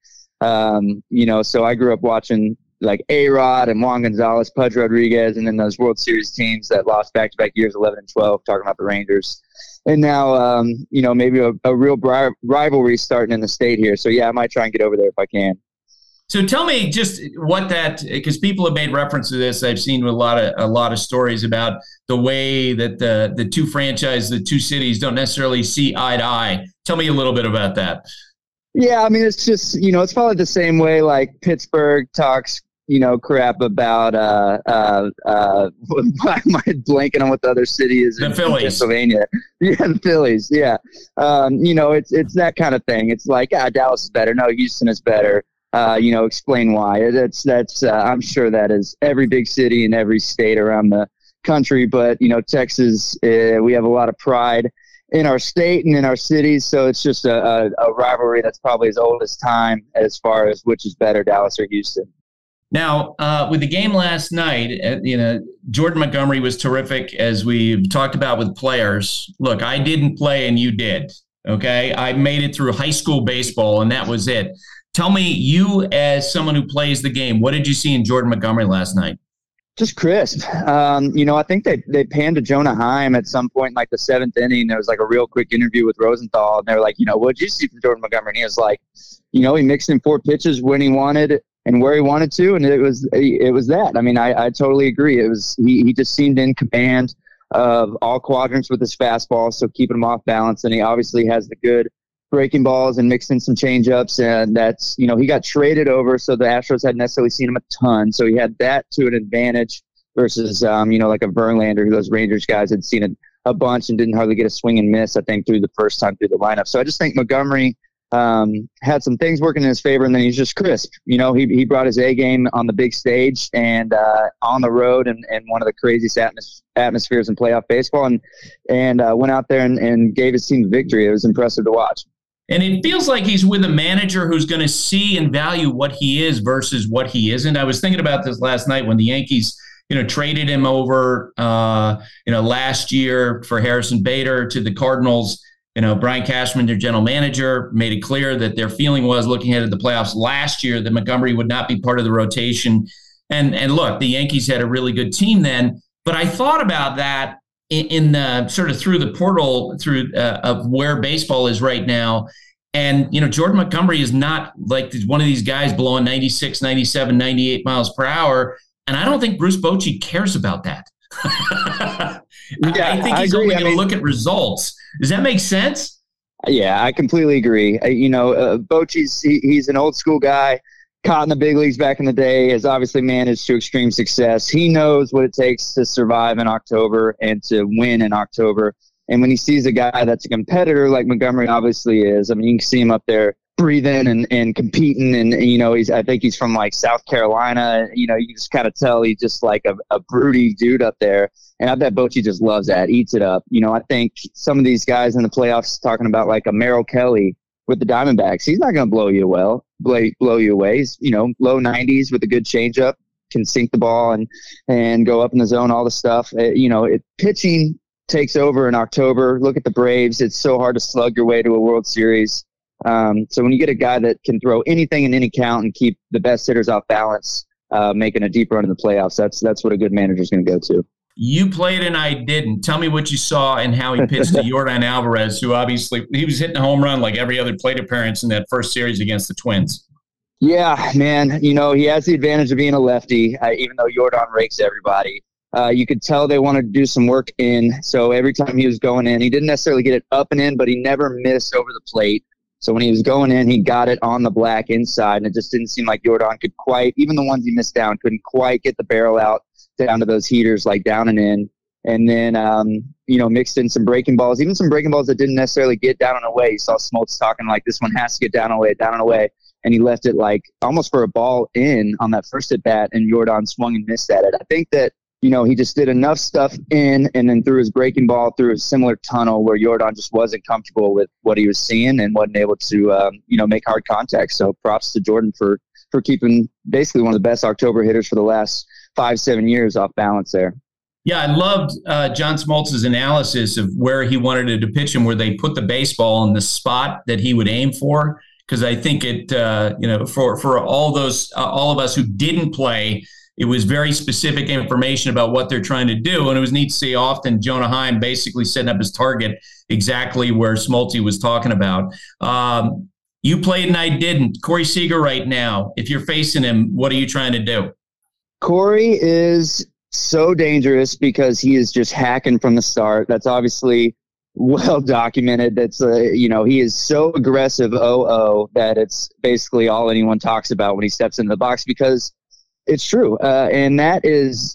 S17: Um, you know, so I grew up watching like A-Rod and Juan Gonzalez, Pudge Rodriguez, and then those World Series teams that lost back-to-back years, eleven and twelve, talking about the Rangers. And now, um, you know, maybe a, a real bri- rivalry starting in the state here. So, yeah, I might try and get over there if I can.
S2: So tell me just what that, because people have made reference to this. I've seen a lot of a lot of stories about the way that the, the two franchises, the two cities don't necessarily see eye to eye. Tell me a little bit about that.
S17: Yeah, I mean, it's just, you know, it's probably the same way like Pittsburgh talks, you know, crap about, uh, uh, uh, why am I blanking on what the other city is?
S2: The
S17: in,
S2: Phillies.
S17: in Pennsylvania. Yeah, the Phillies. Yeah. Um, you know, it's, it's that kind of thing. It's like, ah, Dallas is better. No, Houston is better. Uh, you know, explain why. That's, that's, uh, I'm sure that is every big city in every state around the country. But, you know, Texas, uh, we have a lot of pride in our state and in our cities. So it's just a, a, a rivalry that's probably as old as time as far as which is better, Dallas or Houston.
S2: Now, uh, with the game last night, uh, you know, Jordan Montgomery was terrific, as we've talked about with players. Look, I didn't play and you did, okay? I made it through high school baseball, and that was it. Tell me, you as someone who plays the game, what did you see in Jordan Montgomery last night?
S17: Just crisp. Um, you know, I think they, they panned to Jonah Heim at some point in like the seventh inning. There was like a real quick interview with Rosenthal, and they were like, you know, what did you see from Jordan Montgomery? And he was like, you know, he mixed in four pitches when he wanted and where he wanted to, and it was it was that. I mean, I, I totally agree. It was he, he just seemed in command of all quadrants with his fastball, so keeping him off balance, and he obviously has the good breaking balls and mixed in some changeups, and that's, you know, he got traded over, so the Astros hadn't necessarily seen him a ton, so he had that to an advantage versus, um, you know, like a Verlander, who those Rangers guys had seen a, a bunch and didn't hardly get a swing and miss, I think, through the first time through the lineup. So I just think Montgomery um, had some things working in his favor, and then he's just crisp. You know, he he brought his A game on the big stage and uh, on the road, and, and one of the craziest atmos- atmospheres in playoff baseball, and and uh, went out there and, and gave his team victory. It was impressive to watch.
S2: And it feels like he's with a manager who's going to see and value what he is versus what he isn't. I was thinking about this last night when the Yankees, you know, traded him over, uh, you know, last year for Harrison Bader to the Cardinals. You know, Brian Cashman, their general manager, made it clear that their feeling was, looking ahead at the playoffs last year, that Montgomery would not be part of the rotation. And and look, the Yankees had a really good team then. But I thought about that in, in the sort of through the portal through uh, of where baseball is right now. And, you know, Jordan Montgomery is not like one of these guys blowing ninety-six, ninety-seven, ninety-eight miles per hour. And I don't think Bruce Bochy cares about that.
S17: Yeah,
S2: I think
S17: I
S2: he's
S17: agree.
S2: only
S17: I
S2: going to
S17: mean,
S2: look at results. Does that make sense?
S17: Yeah, I completely agree. Uh, you know, uh, Bochy's, he, he's an old school guy, caught in the big leagues back in the day, has obviously managed to extreme success. He knows what it takes to survive in October and to win in October. And when he sees a guy that's a competitor like Montgomery obviously is, I mean, you can see him up there breathing and, and competing. And, and, you know, he's, I think he's from like South Carolina. You know, you can just kind of tell he's just like a, a broody dude up there. And I bet Bochy just loves that, eats it up. You know, I think some of these guys in the playoffs talking about like a Merrill Kelly with the Diamondbacks, he's not going to blow you well, blow, blow you away. He's, you know, low nineties with a good changeup, can sink the ball and, and go up in the zone, all the stuff. Uh, you know, it, pitching takes over in October. Look at the Braves. It's so hard to slug your way to a World Series. Um, so when you get a guy that can throw anything in any count and keep the best hitters off balance, uh, making a deep run in the playoffs, that's that's what a good manager is going to go to.
S2: You played and I didn't. Tell me what you saw and how he pitched to Yordan Alvarez, who obviously he was hitting a home run like every other plate appearance in that first series against the Twins.
S17: Yeah, man. You know, he has the advantage of being a lefty, uh, even though Yordan rakes everybody. Uh, you could tell they wanted to do some work in. So every time he was going in, he didn't necessarily get it up and in, but he never missed over the plate. So when he was going in, he got it on the black inside, and it just didn't seem like Yordan could quite, even the ones he missed down, couldn't quite get the barrel out down to those heaters, like down and in. And then, um, you know, mixed in some breaking balls, even some breaking balls that didn't necessarily get down and away. You saw Smoltz talking like, this one has to get down and away, down and away. And he left it like almost for a ball in on that first at bat, and Yordan swung and missed at it. I think that you know, he just did enough stuff in and then threw his breaking ball through a similar tunnel where Jordan just wasn't comfortable with what he was seeing and wasn't able to, um, you know, make hard contact. So props to Jordan for, for keeping basically one of the best October hitters for the last five, seven years off balance there.
S2: Yeah, I loved uh, John Smoltz's analysis of where he wanted to pitch him, where they put the baseball in the spot that he would aim for. Because I think it, uh, you know, for for all those, uh, all of us who didn't play, it was very specific information about what they're trying to do, and it was neat to see often Jonah Heim basically setting up his target exactly where Smoltz was talking about. Um, you played and I didn't. Corey Seager right now, if you're facing him, what are you trying to do?
S17: Corey is so dangerous because he is just hacking from the start. That's obviously well documented. That's uh, you know, he is so aggressive oh oh that it's basically all anyone talks about when he steps into the box, because it's true. Uh, and that is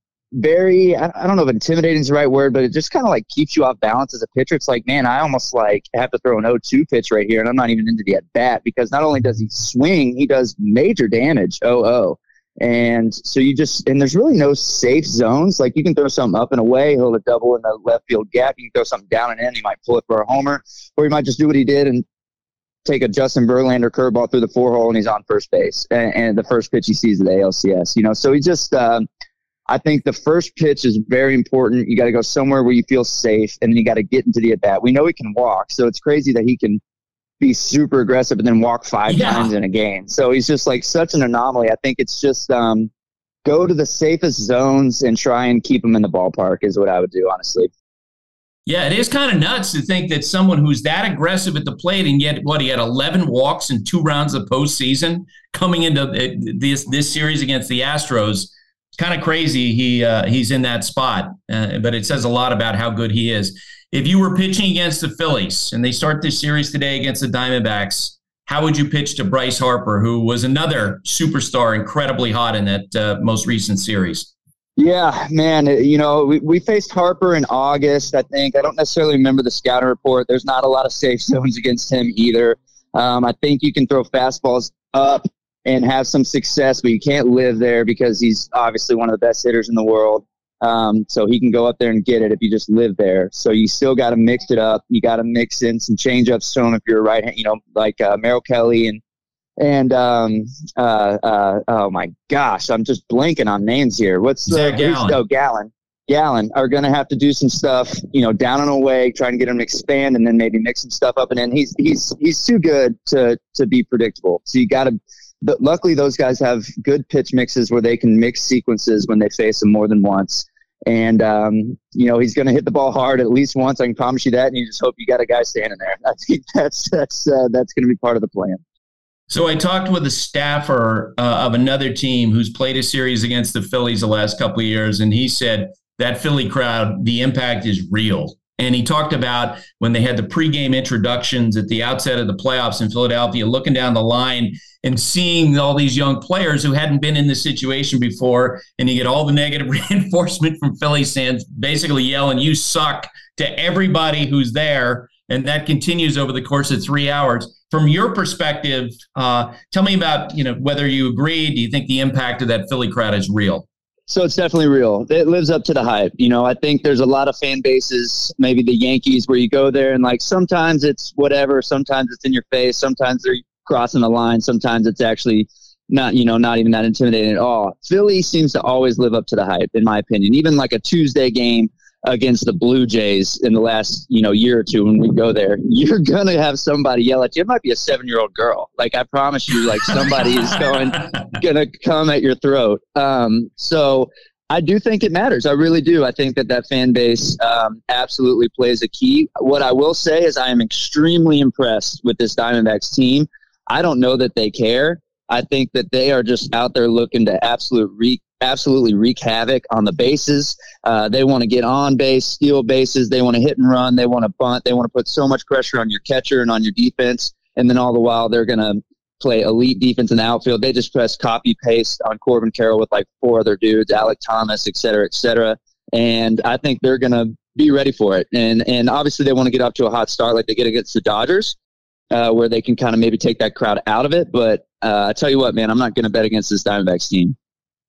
S17: very, I, I don't know if intimidating is the right word, but it just kind of like keeps you off balance as a pitcher. It's like, man, I almost like have to throw an oh two pitch right here, and I'm not even into the at bat, because not only does he swing, he does major damage oh oh. And so you just, and there's really no safe zones. Like you can throw something up and away, he'll a double in the left field gap. You can throw something down and in, he might pull it for a homer, or he might just do what he did and take a Justin Verlander curveball through the four hole and he's on first base. And, and the first pitch he sees at the A L C S, you know, so he just, um, I think the first pitch is very important. You got to go somewhere where you feel safe, and then you got to get into the at bat. We know he can walk, so it's crazy that he can be super aggressive and then walk five yeah. times in a game. So he's just like such an anomaly. I think it's just um, go to the safest zones and try and keep him in the ballpark is what I would do, honestly.
S2: Yeah, it is kind of nuts to think that someone who's that aggressive at the plate, and yet what, he had eleven walks in two rounds of postseason coming into this this series against the Astros. It's kind of crazy he uh, he's in that spot, uh, but it says a lot about how good he is. If you were pitching against the Phillies and they start this series today against the Diamondbacks, how would you pitch to Bryce Harper, who was another superstar, incredibly hot in that uh, most recent series?
S17: Yeah, man, you know, we, we faced Harper in August, I think. I don't necessarily remember the scouting report. There's not a lot of safe zones against him either. Um, I think you can throw fastballs up and have some success, but you can't live there because he's obviously one of the best hitters in the world. Um, so he can go up there and get it if you just live there. So you still got to mix it up. You got to mix in some change-ups to him if you're right hand, you know, like uh, Merrill Kelly and and um, uh, uh, oh my gosh, I'm just blanking on names here. What's the
S2: uh, Gallen?
S17: Oh, Gallen. Gallen are going to have to do some stuff, you know, down and away, trying to get him to expand, and then maybe mix some stuff up. And then he's he's he's too good to to be predictable. So you got to. But luckily, those guys have good pitch mixes where they can mix sequences when they face them more than once. And, um, you know, he's going to hit the ball hard at least once. I can promise you that. And you just hope you got a guy standing there. I think that's that's uh, that's going to be part of the plan.
S2: So I talked with a staffer uh, of another team who's played a series against the Phillies the last couple of years, and he said that Philly crowd, the impact is real. And he talked about when they had the pregame introductions at the outset of the playoffs in Philadelphia, looking down the line and seeing all these young players who hadn't been in this situation before, and you get all the negative reinforcement from Philly fans basically yelling, "You suck," to everybody who's there, and that continues over the course of three hours. From your perspective, uh, tell me about, you know, whether you agree. Do you think the impact of that Philly crowd is real?
S17: So it's definitely real. It lives up to the hype. You know, I think there's a lot of fan bases, maybe the Yankees, where you go there and like sometimes it's whatever, sometimes it's in your face, sometimes they're crossing the line, sometimes it's actually not, you know, not even that intimidating at all. Philly seems to always live up to the hype, in my opinion. Even like a Tuesday game against the Blue Jays in the last, you know, year or two when we go there, you're going to have somebody yell at you. It might be a seven-year-old girl. Like, I promise you, like, somebody is going going to come at your throat. Um, so I do think it matters. I really do. I think that that fan base um, absolutely plays a key. What I will say is I am extremely impressed with this Diamondbacks team. I don't know that they care. I think that they are just out there looking to absolute wreak, absolutely wreak havoc on the bases. Uh, they want to get on base, steal bases. They want to hit and run. They want to bunt. They want to put so much pressure on your catcher and on your defense. And then all the while they're going to play elite defense in the outfield. They just press copy paste on Corbin Carroll with like four other dudes, Alec Thomas, et cetera, et cetera. And I think they're going to be ready for it. And, and obviously they want to get off to a hot start like they get against the Dodgers. Uh, where they can kind of maybe take that crowd out of it. But uh, I tell you what, man, I'm not going to bet against this Diamondbacks team.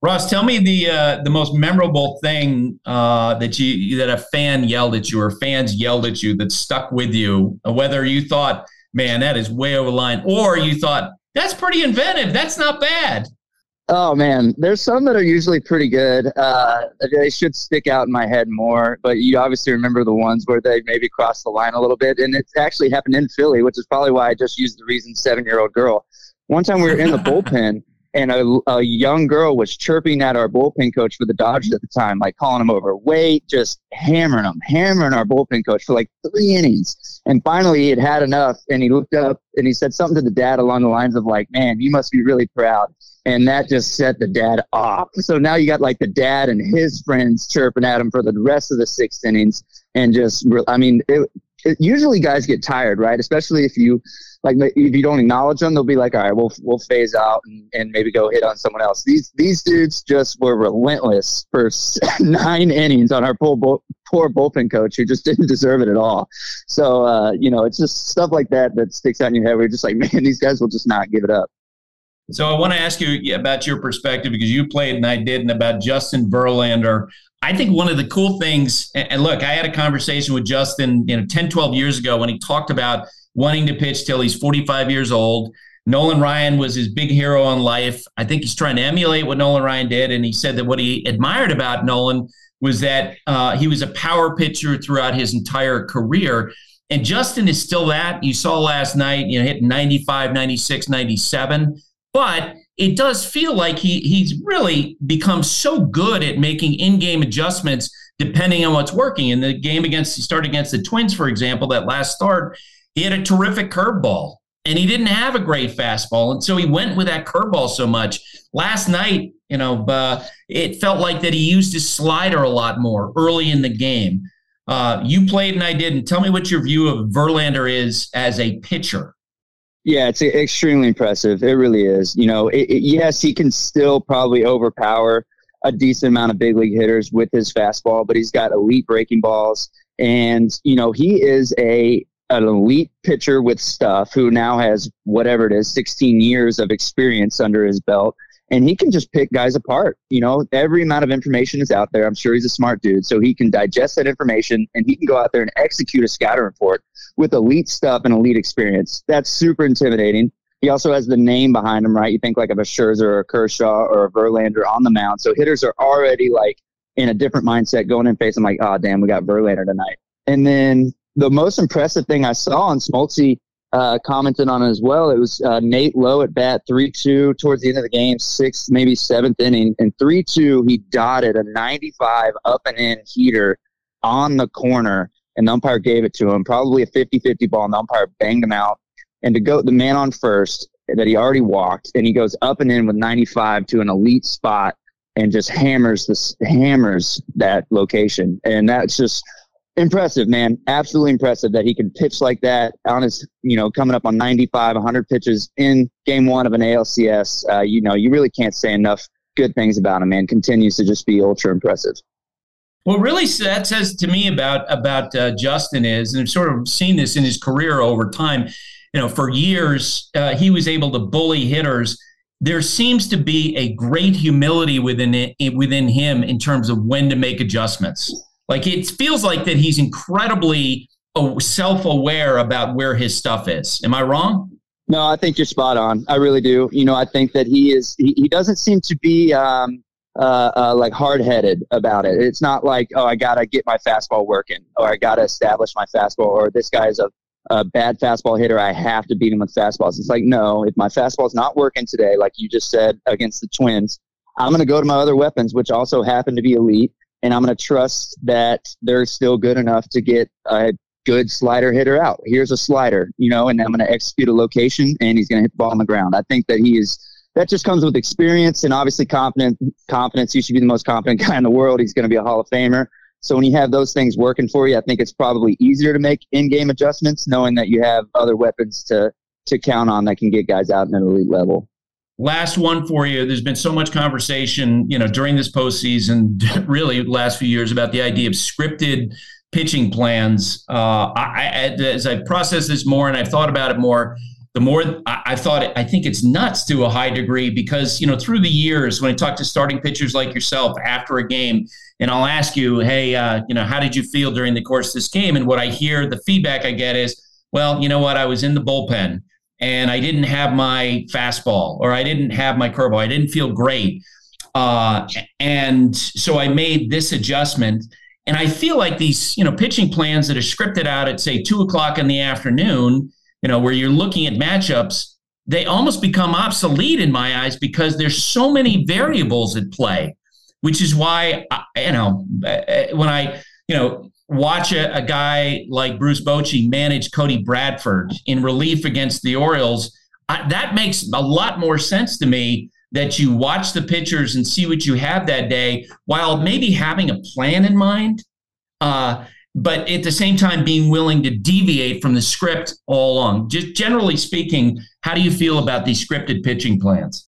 S2: Ross, tell me the uh, the most memorable thing uh, that you that a fan yelled at you or fans yelled at you that stuck with you, whether you thought, man, that is way over the line, or you thought, that's pretty inventive, that's not bad.
S17: Oh, man, there's some that are usually pretty good. Uh, they should stick out in my head more, but you obviously remember the ones where they maybe crossed the line a little bit, and it actually happened in Philly, which is probably why I just used the reason seven-year-old girl. One time we were in the bullpen, and a, a young girl was chirping at our bullpen coach for the Dodgers at the time, like calling him overweight, just hammering him, hammering our bullpen coach for like three innings. And finally he had had enough, and he looked up and he said something to the dad along the lines of like, man, you must be really proud. And that just set the dad off. So now you got like the dad and his friends chirping at him for the rest of the sixth innings. And just, I mean, it, it, usually guys get tired, right? Especially if you, like, if you don't acknowledge them, they'll be like, all right, we'll we'll phase out and, and maybe go hit on someone else. These these dudes just were relentless for nine innings on our poor, bull, poor bullpen coach who just didn't deserve it at all. So, uh, you know, it's just stuff like that that sticks out in your head where you're just like, man, these guys will just not give it up.
S2: So I want to ask you about your perspective, because you played and I didn't, about Justin Verlander. I think one of the cool things, and look, I had a conversation with Justin, you know, ten, twelve years ago when he talked about wanting to pitch till he's forty-five years old. Nolan Ryan was his big hero in life. I think he's trying to emulate what Nolan Ryan did. And he said that what he admired about Nolan was that uh, he was a power pitcher throughout his entire career. And Justin is still that. You saw last night, you know, hitting ninety-five, ninety-six, ninety-seven. But it does feel like he he's really become so good at making in-game adjustments depending on what's working. In the game against, he started against the Twins, for example, that last start, he had a terrific curveball, and he didn't have a great fastball. And so he went with that curveball so much. Last night, you know, uh, it felt like that he used his slider a lot more early in the game. Uh, you played and I didn't. Tell me what your view of Verlander is as a pitcher.
S17: Yeah, it's extremely impressive. It really is. You know, it, it, yes, he can still probably overpower a decent amount of big league hitters with his fastball, but he's got elite breaking balls. And, you know, he is a an elite pitcher with stuff who now has whatever it is, sixteen years of experience under his belt. And he can just pick guys apart. You know, every amount of information is out there. I'm sure he's a smart dude. So he can digest that information and he can go out there and execute a scouting report with elite stuff and elite experience. That's super intimidating. He also has the name behind him, right? You think like of a Scherzer or a Kershaw or a Verlander on the mound. So hitters are already like in a different mindset going in facing like, oh, damn, we got Verlander tonight. And then the most impressive thing I saw, and Smoltzy uh, commented on it as well, it was uh, Nate Lowe at bat, three two towards the end of the game, sixth, maybe seventh inning. And three two, he dotted a ninety-five up and in heater on the corner, and the umpire gave it to him, probably a fifty-fifty ball, and the umpire banged him out. And to go the man on first that he already walked, and he goes up and in with ninety-five to an elite spot and just hammers this hammers that location. And that's just impressive, man. Absolutely impressive that he can pitch like that on his, you know, coming up on ninety-five, one hundred pitches in game one of an A L C S. Uh, you know, you really can't say enough good things about him, man. Continues to just be ultra impressive.
S2: Well, really, that says to me about about uh, Justin is, and I've sort of seen this in his career over time, you know, for years, uh, he was able to bully hitters. There seems to be a great humility within it, within him in terms of when to make adjustments. Like, it feels like that he's incredibly self-aware about where his stuff is. Am I wrong?
S17: No, I think you're spot on. I really do. You know, I think that he is, he, he doesn't seem to be um, uh, uh, like hard-headed about it. It's not like, oh, I got to get my fastball working, or I got to establish my fastball, or this guy's a, a bad fastball hitter, I have to beat him with fastballs. It's like, no, if my fastball's not working today, like you just said against the Twins, I'm going to go to my other weapons, which also happen to be elite. And I'm going to trust that they're still good enough to get a good slider hitter out. Here's a slider, you know, and I'm going to execute a location, and he's going to hit the ball on the ground. I think that he is, that just comes with experience and obviously confidence. Confidence. He should be the most confident guy in the world. He's going to be a Hall of Famer. So when you have those things working for you, I think it's probably easier to make in-game adjustments, knowing that you have other weapons to to count on that can get guys out in an elite level.
S2: Last one for you. There's been so much conversation, you know, during this postseason, really last few years, about the idea of scripted pitching plans. Uh, I, I, as I process this more and I've thought about it more, the more I, I thought, it, I think it's nuts to a high degree because, you know, through the years, when I talk to starting pitchers like yourself after a game, and I'll ask you, hey, uh, you know, how did you feel during the course of this game? And what I hear, the feedback I get is, well, you know what, I was in the bullpen and I didn't have my fastball or I didn't have my curveball. I didn't feel great. Uh, and so I made this adjustment. And I feel like these, you know, pitching plans that are scripted out at, say, two o'clock in the afternoon, you know, where you're looking at matchups, they almost become obsolete in my eyes because there's so many variables at play, which is why, you know, when I, you know, watch a, a guy like Bruce Bochy manage Cody Bradford in relief against the Orioles, I, that makes a lot more sense to me that you watch the pitchers and see what you have that day while maybe having a plan in mind, uh, but at the same time being willing to deviate from the script all along. Just generally speaking, how do you feel about these scripted pitching plans?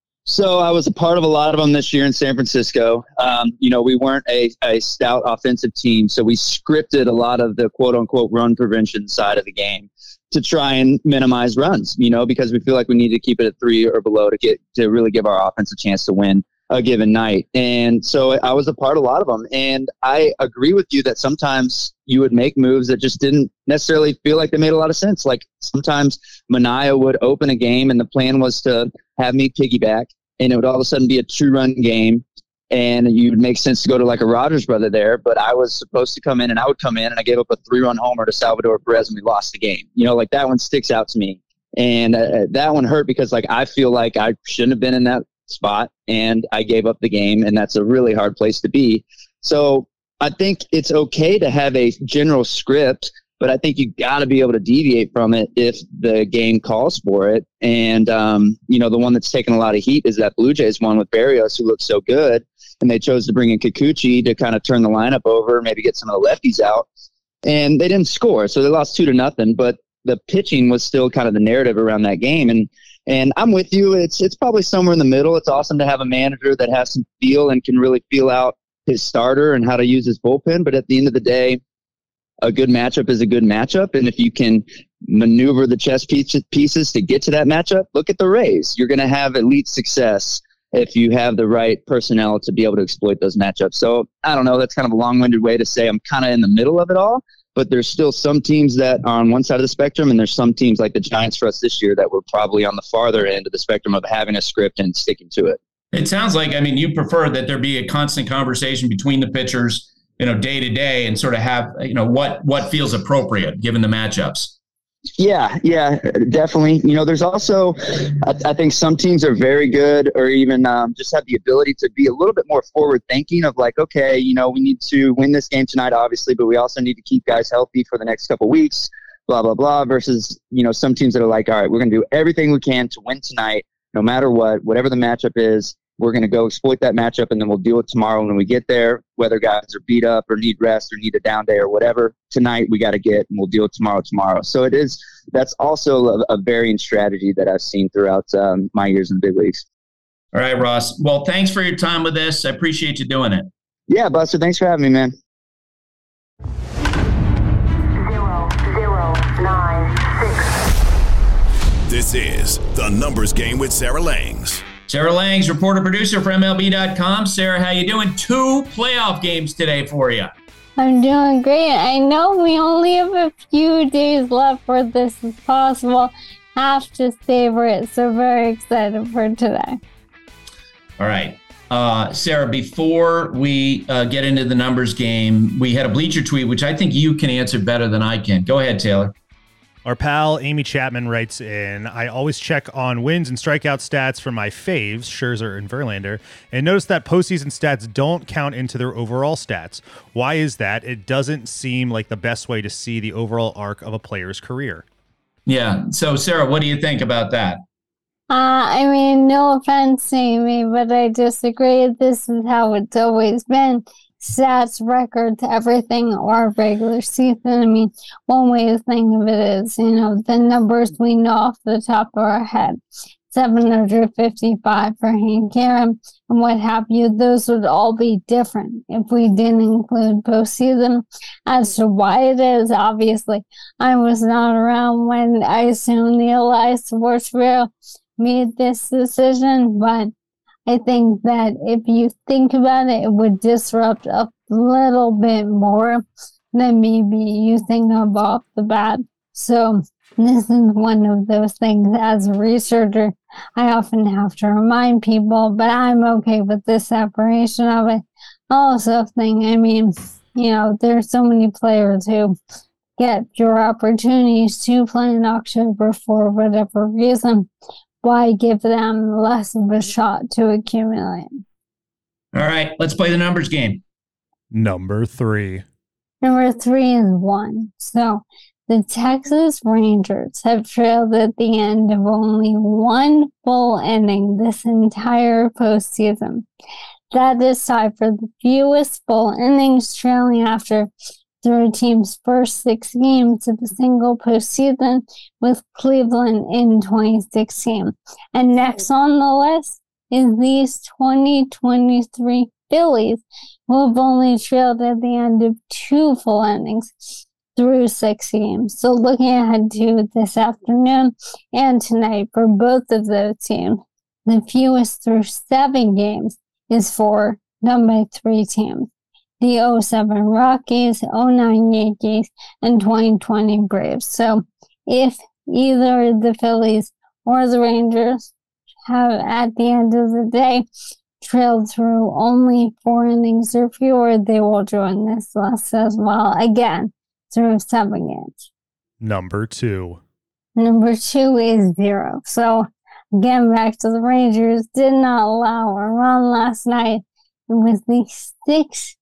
S17: So I was a part of a lot of them this year in San Francisco. Um, you know, we weren't a, a stout offensive team, so we scripted a lot of the quote-unquote run prevention side of the game to try and minimize runs, you know, because we feel like we need to keep it at three or below to get to really give our offense a chance to win a given night. And so I was a part of a lot of them. And I agree with you that sometimes you would make moves that just didn't necessarily feel like they made a lot of sense. Like sometimes Manaea would open a game and the plan was to have me piggyback and it would all of a sudden be a two run game. And you would make sense to go to like a Rogers brother there, but I was supposed to come in and I would come in and I gave up a three-run homer to Salvador Perez and we lost the game. You know, like that one sticks out to me. And uh, that one hurt because like I feel like I shouldn't have been in that spot and I gave up the game, and that's a really hard place to be. So I think it's okay to have a general script, but I think you got to be able to deviate from it if the game calls for it. And, um, you know, the one that's taken a lot of heat is that Blue Jays one with Berrios, who looks so good. And they chose to bring in Kikuchi to kind of turn the lineup over, maybe get some of the lefties out. And they didn't score, so they lost two to nothing. But the pitching was still kind of the narrative around that game. And and I'm with you. It's it's probably somewhere in the middle. It's awesome to have a manager that has some feel and can really feel out his starter and how to use his bullpen. But at the end of the day, a good matchup is a good matchup. And if you can maneuver the chess pieces to get to that matchup, look at the Rays. You're going to have elite success if you have the right personnel to be able to exploit those matchups. So I don't know, that's kind of a long-winded way to say I'm kind of in the middle of it all, but there's still some teams that are on one side of the spectrum, and there's some teams like the Giants for us this year that were probably on the farther end of the spectrum of having a script and sticking to it.
S2: It sounds like, I mean, you prefer that there be a constant conversation between the pitchers, you know, day to day, and sort of have, you know, what, what feels appropriate given the matchups.
S17: Yeah, yeah, definitely. You know, there's also, I, I think some teams are very good or even um, just have the ability to be a little bit more forward thinking of like, okay, you know, we need to win this game tonight, obviously, but we also need to keep guys healthy for the next couple of weeks, blah, blah, blah, versus, you know, some teams that are like, all right, we're going to do everything we can to win tonight, no matter what, whatever the matchup is. We're going to go exploit that matchup, and then we'll deal with tomorrow when we get there, whether guys are beat up or need rest or need a down day or whatever. Tonight we got to get, and we'll deal with tomorrow tomorrow. So it is, that's also a, a varying strategy that I've seen throughout um, my years in the big leagues.
S2: All right, Ross. Well, thanks for your time with this. I appreciate you doing it.
S17: Yeah, Buster. Thanks for having me, man.
S1: Zero, zero, nine, six. This is The Numbers Game with Sarah Langs.
S2: Sarah Langs, reporter producer for M L B dot com. Sarah, how you doing? Two playoff games today for you.
S18: I'm doing great. I know we only have a few days left where this is possible. Have to savor it. So very excited for today.
S2: All right. Uh, Sarah, before we uh, get into the numbers game, we had a Bleacher tweet, which I think you can answer better than I can. Go ahead, Taylor.
S4: Our pal Amy Chapman writes in, I always check on wins and strikeout stats for my faves, Scherzer and Verlander, and notice that postseason stats don't count into their overall stats. Why is that? It doesn't seem like the best way to see the overall arc of a player's career.
S2: Yeah. So, Sarah, what do you think about that?
S18: Uh, I mean, no offense, Amy, but I disagree. This is how it's always been. Stats, records, everything, or regular season. I mean, one way to think of it is, you know, the numbers we know off the top of our head. seven hundred fifty-five for Hank Aaron, and what have you. Those would all be different if we didn't include postseason. As to why it is, obviously, I was not around when I assume the Elias Sports Bureau made this decision, but I think that if you think about it, it would disrupt a little bit more than maybe you think of off the bat. So this is one of those things. As a researcher, I often have to remind people, but I'm okay with this separation of it. I also think, I mean, you know, there's so many players who get fewer opportunities to play in October for whatever reason. Why give them less of a shot to accumulate?
S2: All right, let's play the numbers game.
S4: Number three.
S18: Number three is one. So the Texas Rangers have trailed at the end of only one full inning this entire postseason. That is tied for the fewest full innings trailing after through a team's first six games of a single postseason with Cleveland in twenty sixteen. And next on the list is these twenty twenty-three Phillies, who have only trailed at the end of two full innings through six games. So looking ahead to this afternoon and tonight for both of those teams, the fewest through seven games is for number three teams. The oh seven Rockies, oh nine Yankees, and twenty twenty Braves. So if either the Phillies or the Rangers have, at the end of the day, trailed through only four innings or fewer, they will join this list as well, again, through seven games.
S4: Number two.
S18: Number two is zero. So again, back to the Rangers, did not allow a run last night. It was the sixteenth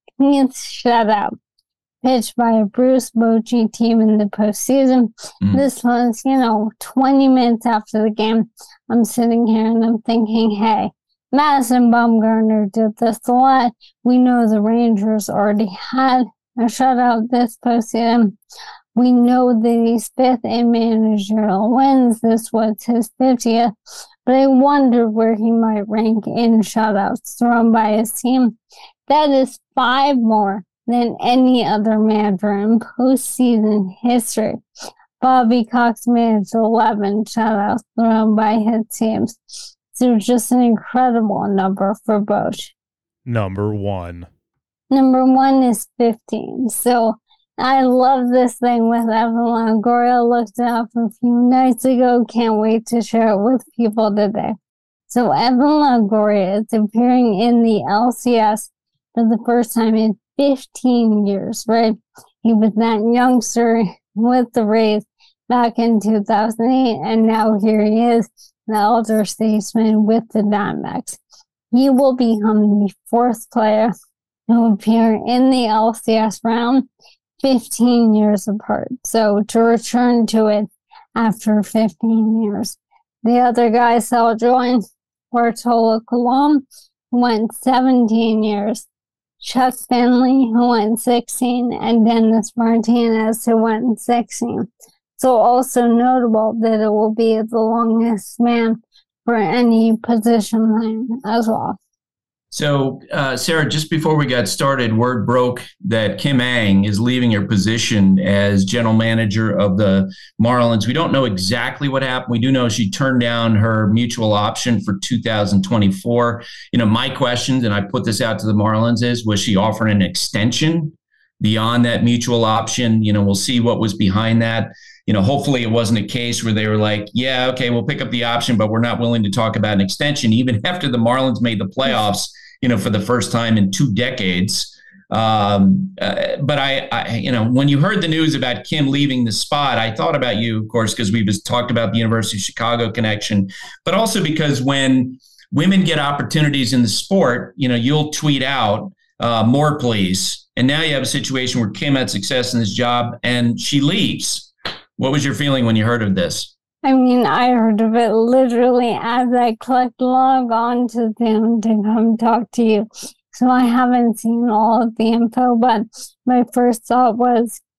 S18: shutout pitched by a Bruce Bochy team in the postseason. Mm. This was, you know, twenty minutes after the game. I'm sitting here and I'm thinking, hey, Madison Bumgarner did this a lot. We know the Rangers already had a shutout this postseason. We know that he's fifth in managerial wins. This was his fiftieth. But I wondered where he might rank in shutouts thrown by his team. That is five more than any other manager in postseason history. Bobby Cox managed eleven shutouts thrown by his teams. So just an incredible number for Boch.
S4: Number one.
S18: Number one is fifteen. So I love this thing with Evan Longoria. Looked it up a few nights ago. Can't wait to share it with people today. So Evan Longoria is appearing in the L C S for the first time in fifteen years, right? He was that youngster with the Rays back in two thousand eight, and now here he is, the elder statesman with the Diamondbacks. He will become the fourth player to appear in the L C S round fifteen years apart. So to return to it after fifteen years. The other guys that will join, Bartolo Colon, who went seventeen years, Chuck Finley, who went sixteen, and Dennis Martinez, who went sixteen. So also notable that it will be the longest span for any position line as well.
S2: So, uh, Sarah, just before we got started, word broke that Kim Ng is leaving her position as general manager of the Marlins. We don't know exactly what happened. We do know she turned down her mutual option for two thousand twenty-four. You know, my question, and I put this out to the Marlins, is, was she offering an extension beyond that mutual option? You know, we'll see what was behind that. You know, hopefully it wasn't a case where they were like, yeah, okay, we'll pick up the option, but we're not willing to talk about an extension, even after the Marlins made the playoffs, you know, for the first time in two decades. Um, uh, but I, I, you know, when you heard the news about Kim leaving the spot, I thought about you, of course, because we just talked about the University of Chicago connection, but also because when women get opportunities in the sport, you know, you'll tweet out uh, more, please. And now you have a situation where Kim had success in this job and she leaves. What was your feeling when you heard of this?
S18: I mean, I heard of it literally as I clicked log on to Zoom to come talk to you. So I haven't seen all of the info, but my first thought was,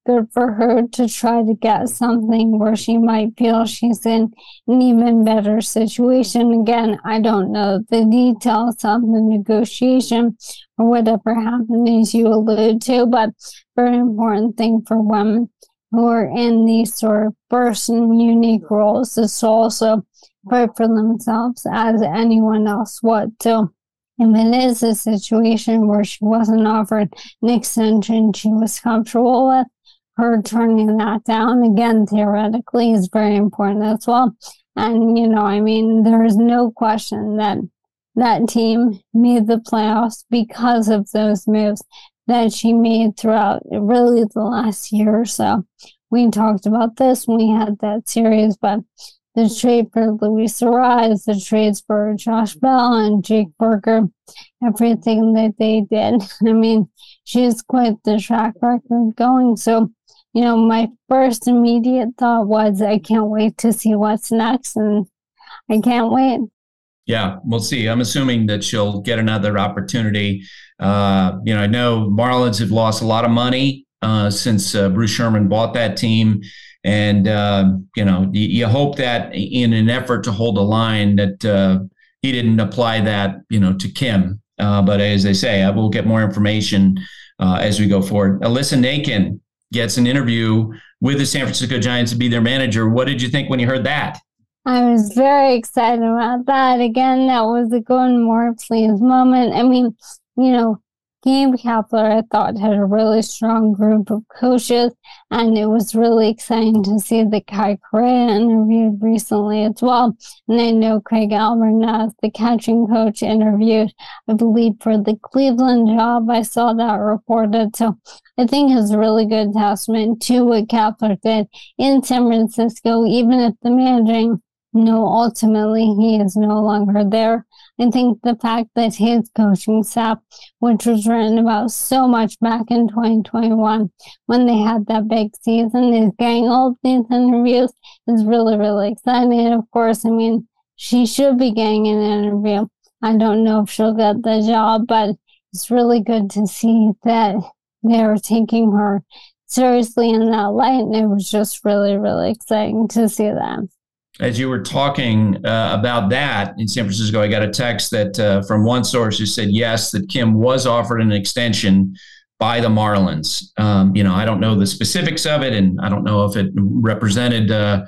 S18: good for her to try to get something where she might feel she's in an even better situation. Again, I don't know the details of the negotiation or whatever happened, as you allude to, but very important thing for women who are in these sort of first and unique roles is to also fight for themselves as anyone else would. So if it is a situation where she wasn't offered an extension she was comfortable with, her turning that down, again, theoretically, is very important as well. And, you know, I mean, there is no question that that team made the playoffs because of those moves that she made throughout really the last year or so. We talked about this when we had that series, but the trade for Luis Arraez, the trades for Josh Bell and Jake Burger, everything that they did. I mean, she has quite the track record going. So, you know, my first immediate thought was, I can't wait to see what's next, and I can't wait.
S2: Yeah, we'll see. I'm assuming that she'll get another opportunity. Uh, you know, I know Marlins have lost a lot of money uh, since uh, Bruce Sherman bought that team. And, uh, you know, you, you hope that in an effort to hold a line that uh, he didn't apply that, you know, to Kim. Uh, but as I say, I will get more information uh, as we go forward. Alyssa Nakin gets an interview with the San Francisco Giants to be their manager. What did you think when you heard that?
S18: I was very excited about that. Again, that was a Gordon Moore please moment. I mean, you know, Gabe Kapler, I thought, had a really strong group of coaches, and it was really exciting to see that Kai Correa interviewed recently as well. And I know Craig Albernas, the catching coach, interviewed, I believe, for the Cleveland job. I saw that reported. So I think it's a really good testament to what Kapler did in San Francisco, even if the managing, no, ultimately he is no longer there. I think the fact that his coaching staff, which was written about so much back in twenty twenty-one when they had that big season, is getting all of these interviews is really, really exciting. And of course, I mean, she should be getting an interview. I don't know if she'll get the job, but it's really good to see that they're taking her seriously in that light. And it was just really, really exciting to see that.
S2: As you were talking uh, about that in San Francisco, I got a text that uh, from one source who said, yes, that Kim was offered an extension by the Marlins. Um, you know, I don't know the specifics of it, and I don't know if it represented, uh,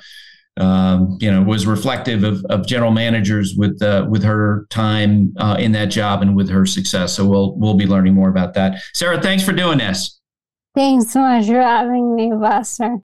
S2: um, you know, was reflective of, of general managers with uh, with her time uh, in that job and with her success. So we'll we'll be learning more about that. Sarah, thanks for doing this.
S18: Thanks so much for having me, Buster.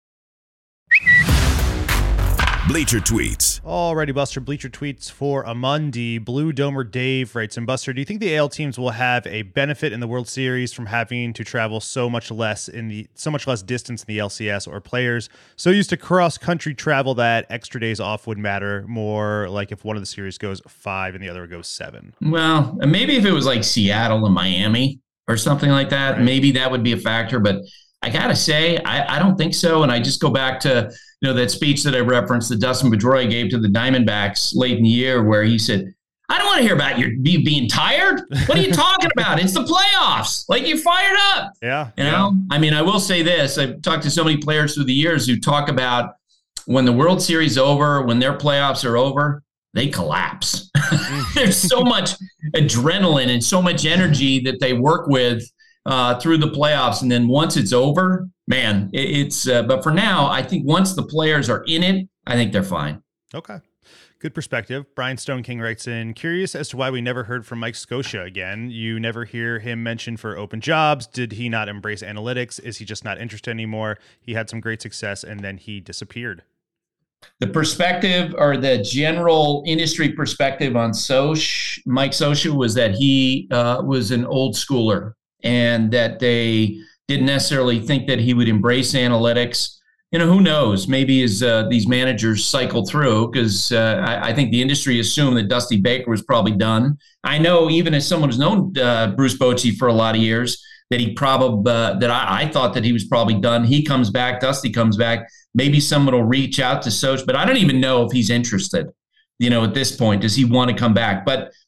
S1: Bleacher Tweets.
S4: Alrighty, Buster. Bleacher Tweets for a Monday. Blue Domer Dave writes, and Buster, do you think the A L teams will have a benefit in the World Series from having to travel so much less in the so much less distance in the L C S, or players so used to cross-country travel that extra days off would matter more, like if one of the series goes five and the other goes seven?
S2: Well, maybe if it was like Seattle and Miami or something like that, right, maybe that would be a factor. But I got to say, I, I don't think so. And I just go back to, you know, that speech that I referenced that Dustin Pedroia gave to the Diamondbacks late in the year, where he said, I don't want to hear about your you being tired. What are you talking about? It's the playoffs. Like, you're fired up.
S4: Yeah.
S2: You know, yeah. I mean, I will say this. I've talked to so many players through the years who talk about when the World Series is over, when their playoffs are over, they collapse. There's so much adrenaline and so much energy that they work with Uh, through the playoffs. And then once it's over, man, it, it's, uh, but for now, I think once the players are in it, I think they're fine.
S4: Okay. Good perspective. Brian Stone King writes in, curious as to why we never heard from Mike Scioscia again. You never hear him mentioned for open jobs. Did he not embrace analytics? Is he just not interested anymore? He had some great success and then he disappeared.
S2: The perspective, or the general industry perspective on Soch, Mike Scioscia, was that he uh, was an old schooler, and that they didn't necessarily think that he would embrace analytics. You know, who knows? Maybe as uh, these managers cycle through, because uh, I, I think the industry assumed that Dusty Baker was probably done. I know, even as someone who's known uh, Bruce Bochy for a lot of years, that he probably uh, that I, I thought that he was probably done. He comes back, Dusty comes back. Maybe someone will reach out to Soch, but I don't even know if he's interested. You know, at this point, does he want to come back? But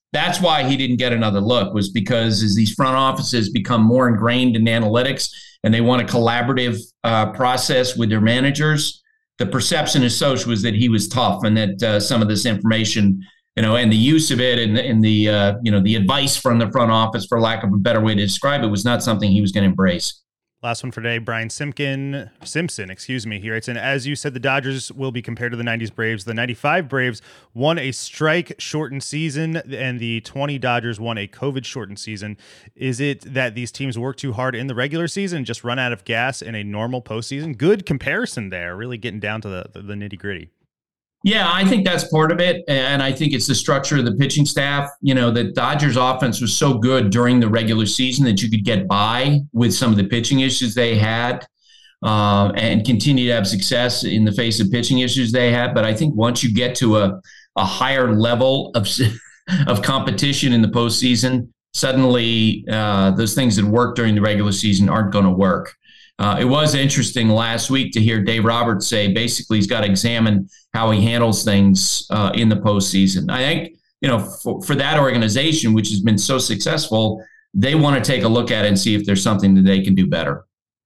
S2: That's why he didn't get another look, was because as these front offices become more ingrained in analytics and they want a collaborative uh, process with their managers, the perception as such was that he was tough and that uh, some of this information, you know, and the use of it and, and the, uh, you know, the advice from the front office, for lack of a better way to describe it, was not something he was going to embrace.
S4: Last one for today, Brian Simpkin, Simpson, excuse me. He writes in, as you said, the Dodgers will be compared to the nineties Braves. The ninety-five Braves won a strike-shortened season, and the twenty Dodgers won a COVID-shortened season. Is it that these teams work too hard in the regular season and just run out of gas in a normal postseason? Good comparison there, really getting down to the, the, the nitty-gritty.
S2: Yeah, I think that's part of it. And I think it's the structure of the pitching staff. You know, the Dodgers offense was so good during the regular season that you could get by with some of the pitching issues they had uh, and continue to have success in the face of pitching issues they had. But I think once you get to a, a higher level of, of competition in the postseason, suddenly uh, those things that work during the regular season aren't going to work. Uh, it was interesting last week to hear Dave Roberts say basically he's got to examine how he handles things uh, in the postseason. I think, you know, for, for that organization, which has been so successful, they want to take a look at it and see if there's something that they can do better.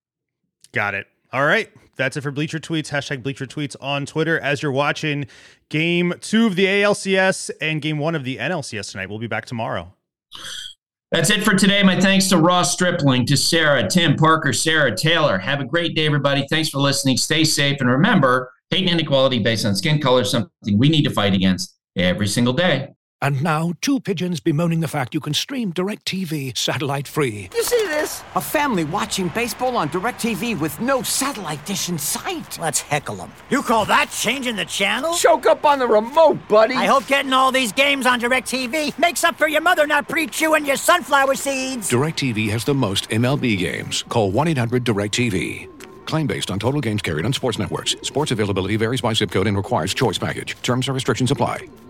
S4: Got it. All right. That's it for Bleacher Tweets. Hashtag Bleacher Tweets on Twitter. As you're watching game two of the A L C S and game one of the N L C S tonight, we'll be back tomorrow.
S2: That's it for today. My thanks to Ross Stripling, to Sarah, Tim, Parker, Sarah, Taylor. Have a great day, everybody. Thanks for listening. Stay safe. And remember, hate and inequality based on skin color is something we need to fight against every single day.
S19: And now, two pigeons bemoaning the fact you can stream DirecTV satellite-free.
S20: You see this? A family watching baseball on DirecTV with no satellite dish in sight.
S21: Let's heckle them. You call that changing the channel?
S20: Choke up on the remote, buddy.
S21: I hope getting all these games on DirecTV makes up for your mother not pre-chewing your sunflower seeds.
S19: DirecTV has the most M L B games. Call one eight hundred direct T V. Claim based on total games carried on sports networks. Sports availability varies by zip code and requires choice package. Terms and restrictions apply.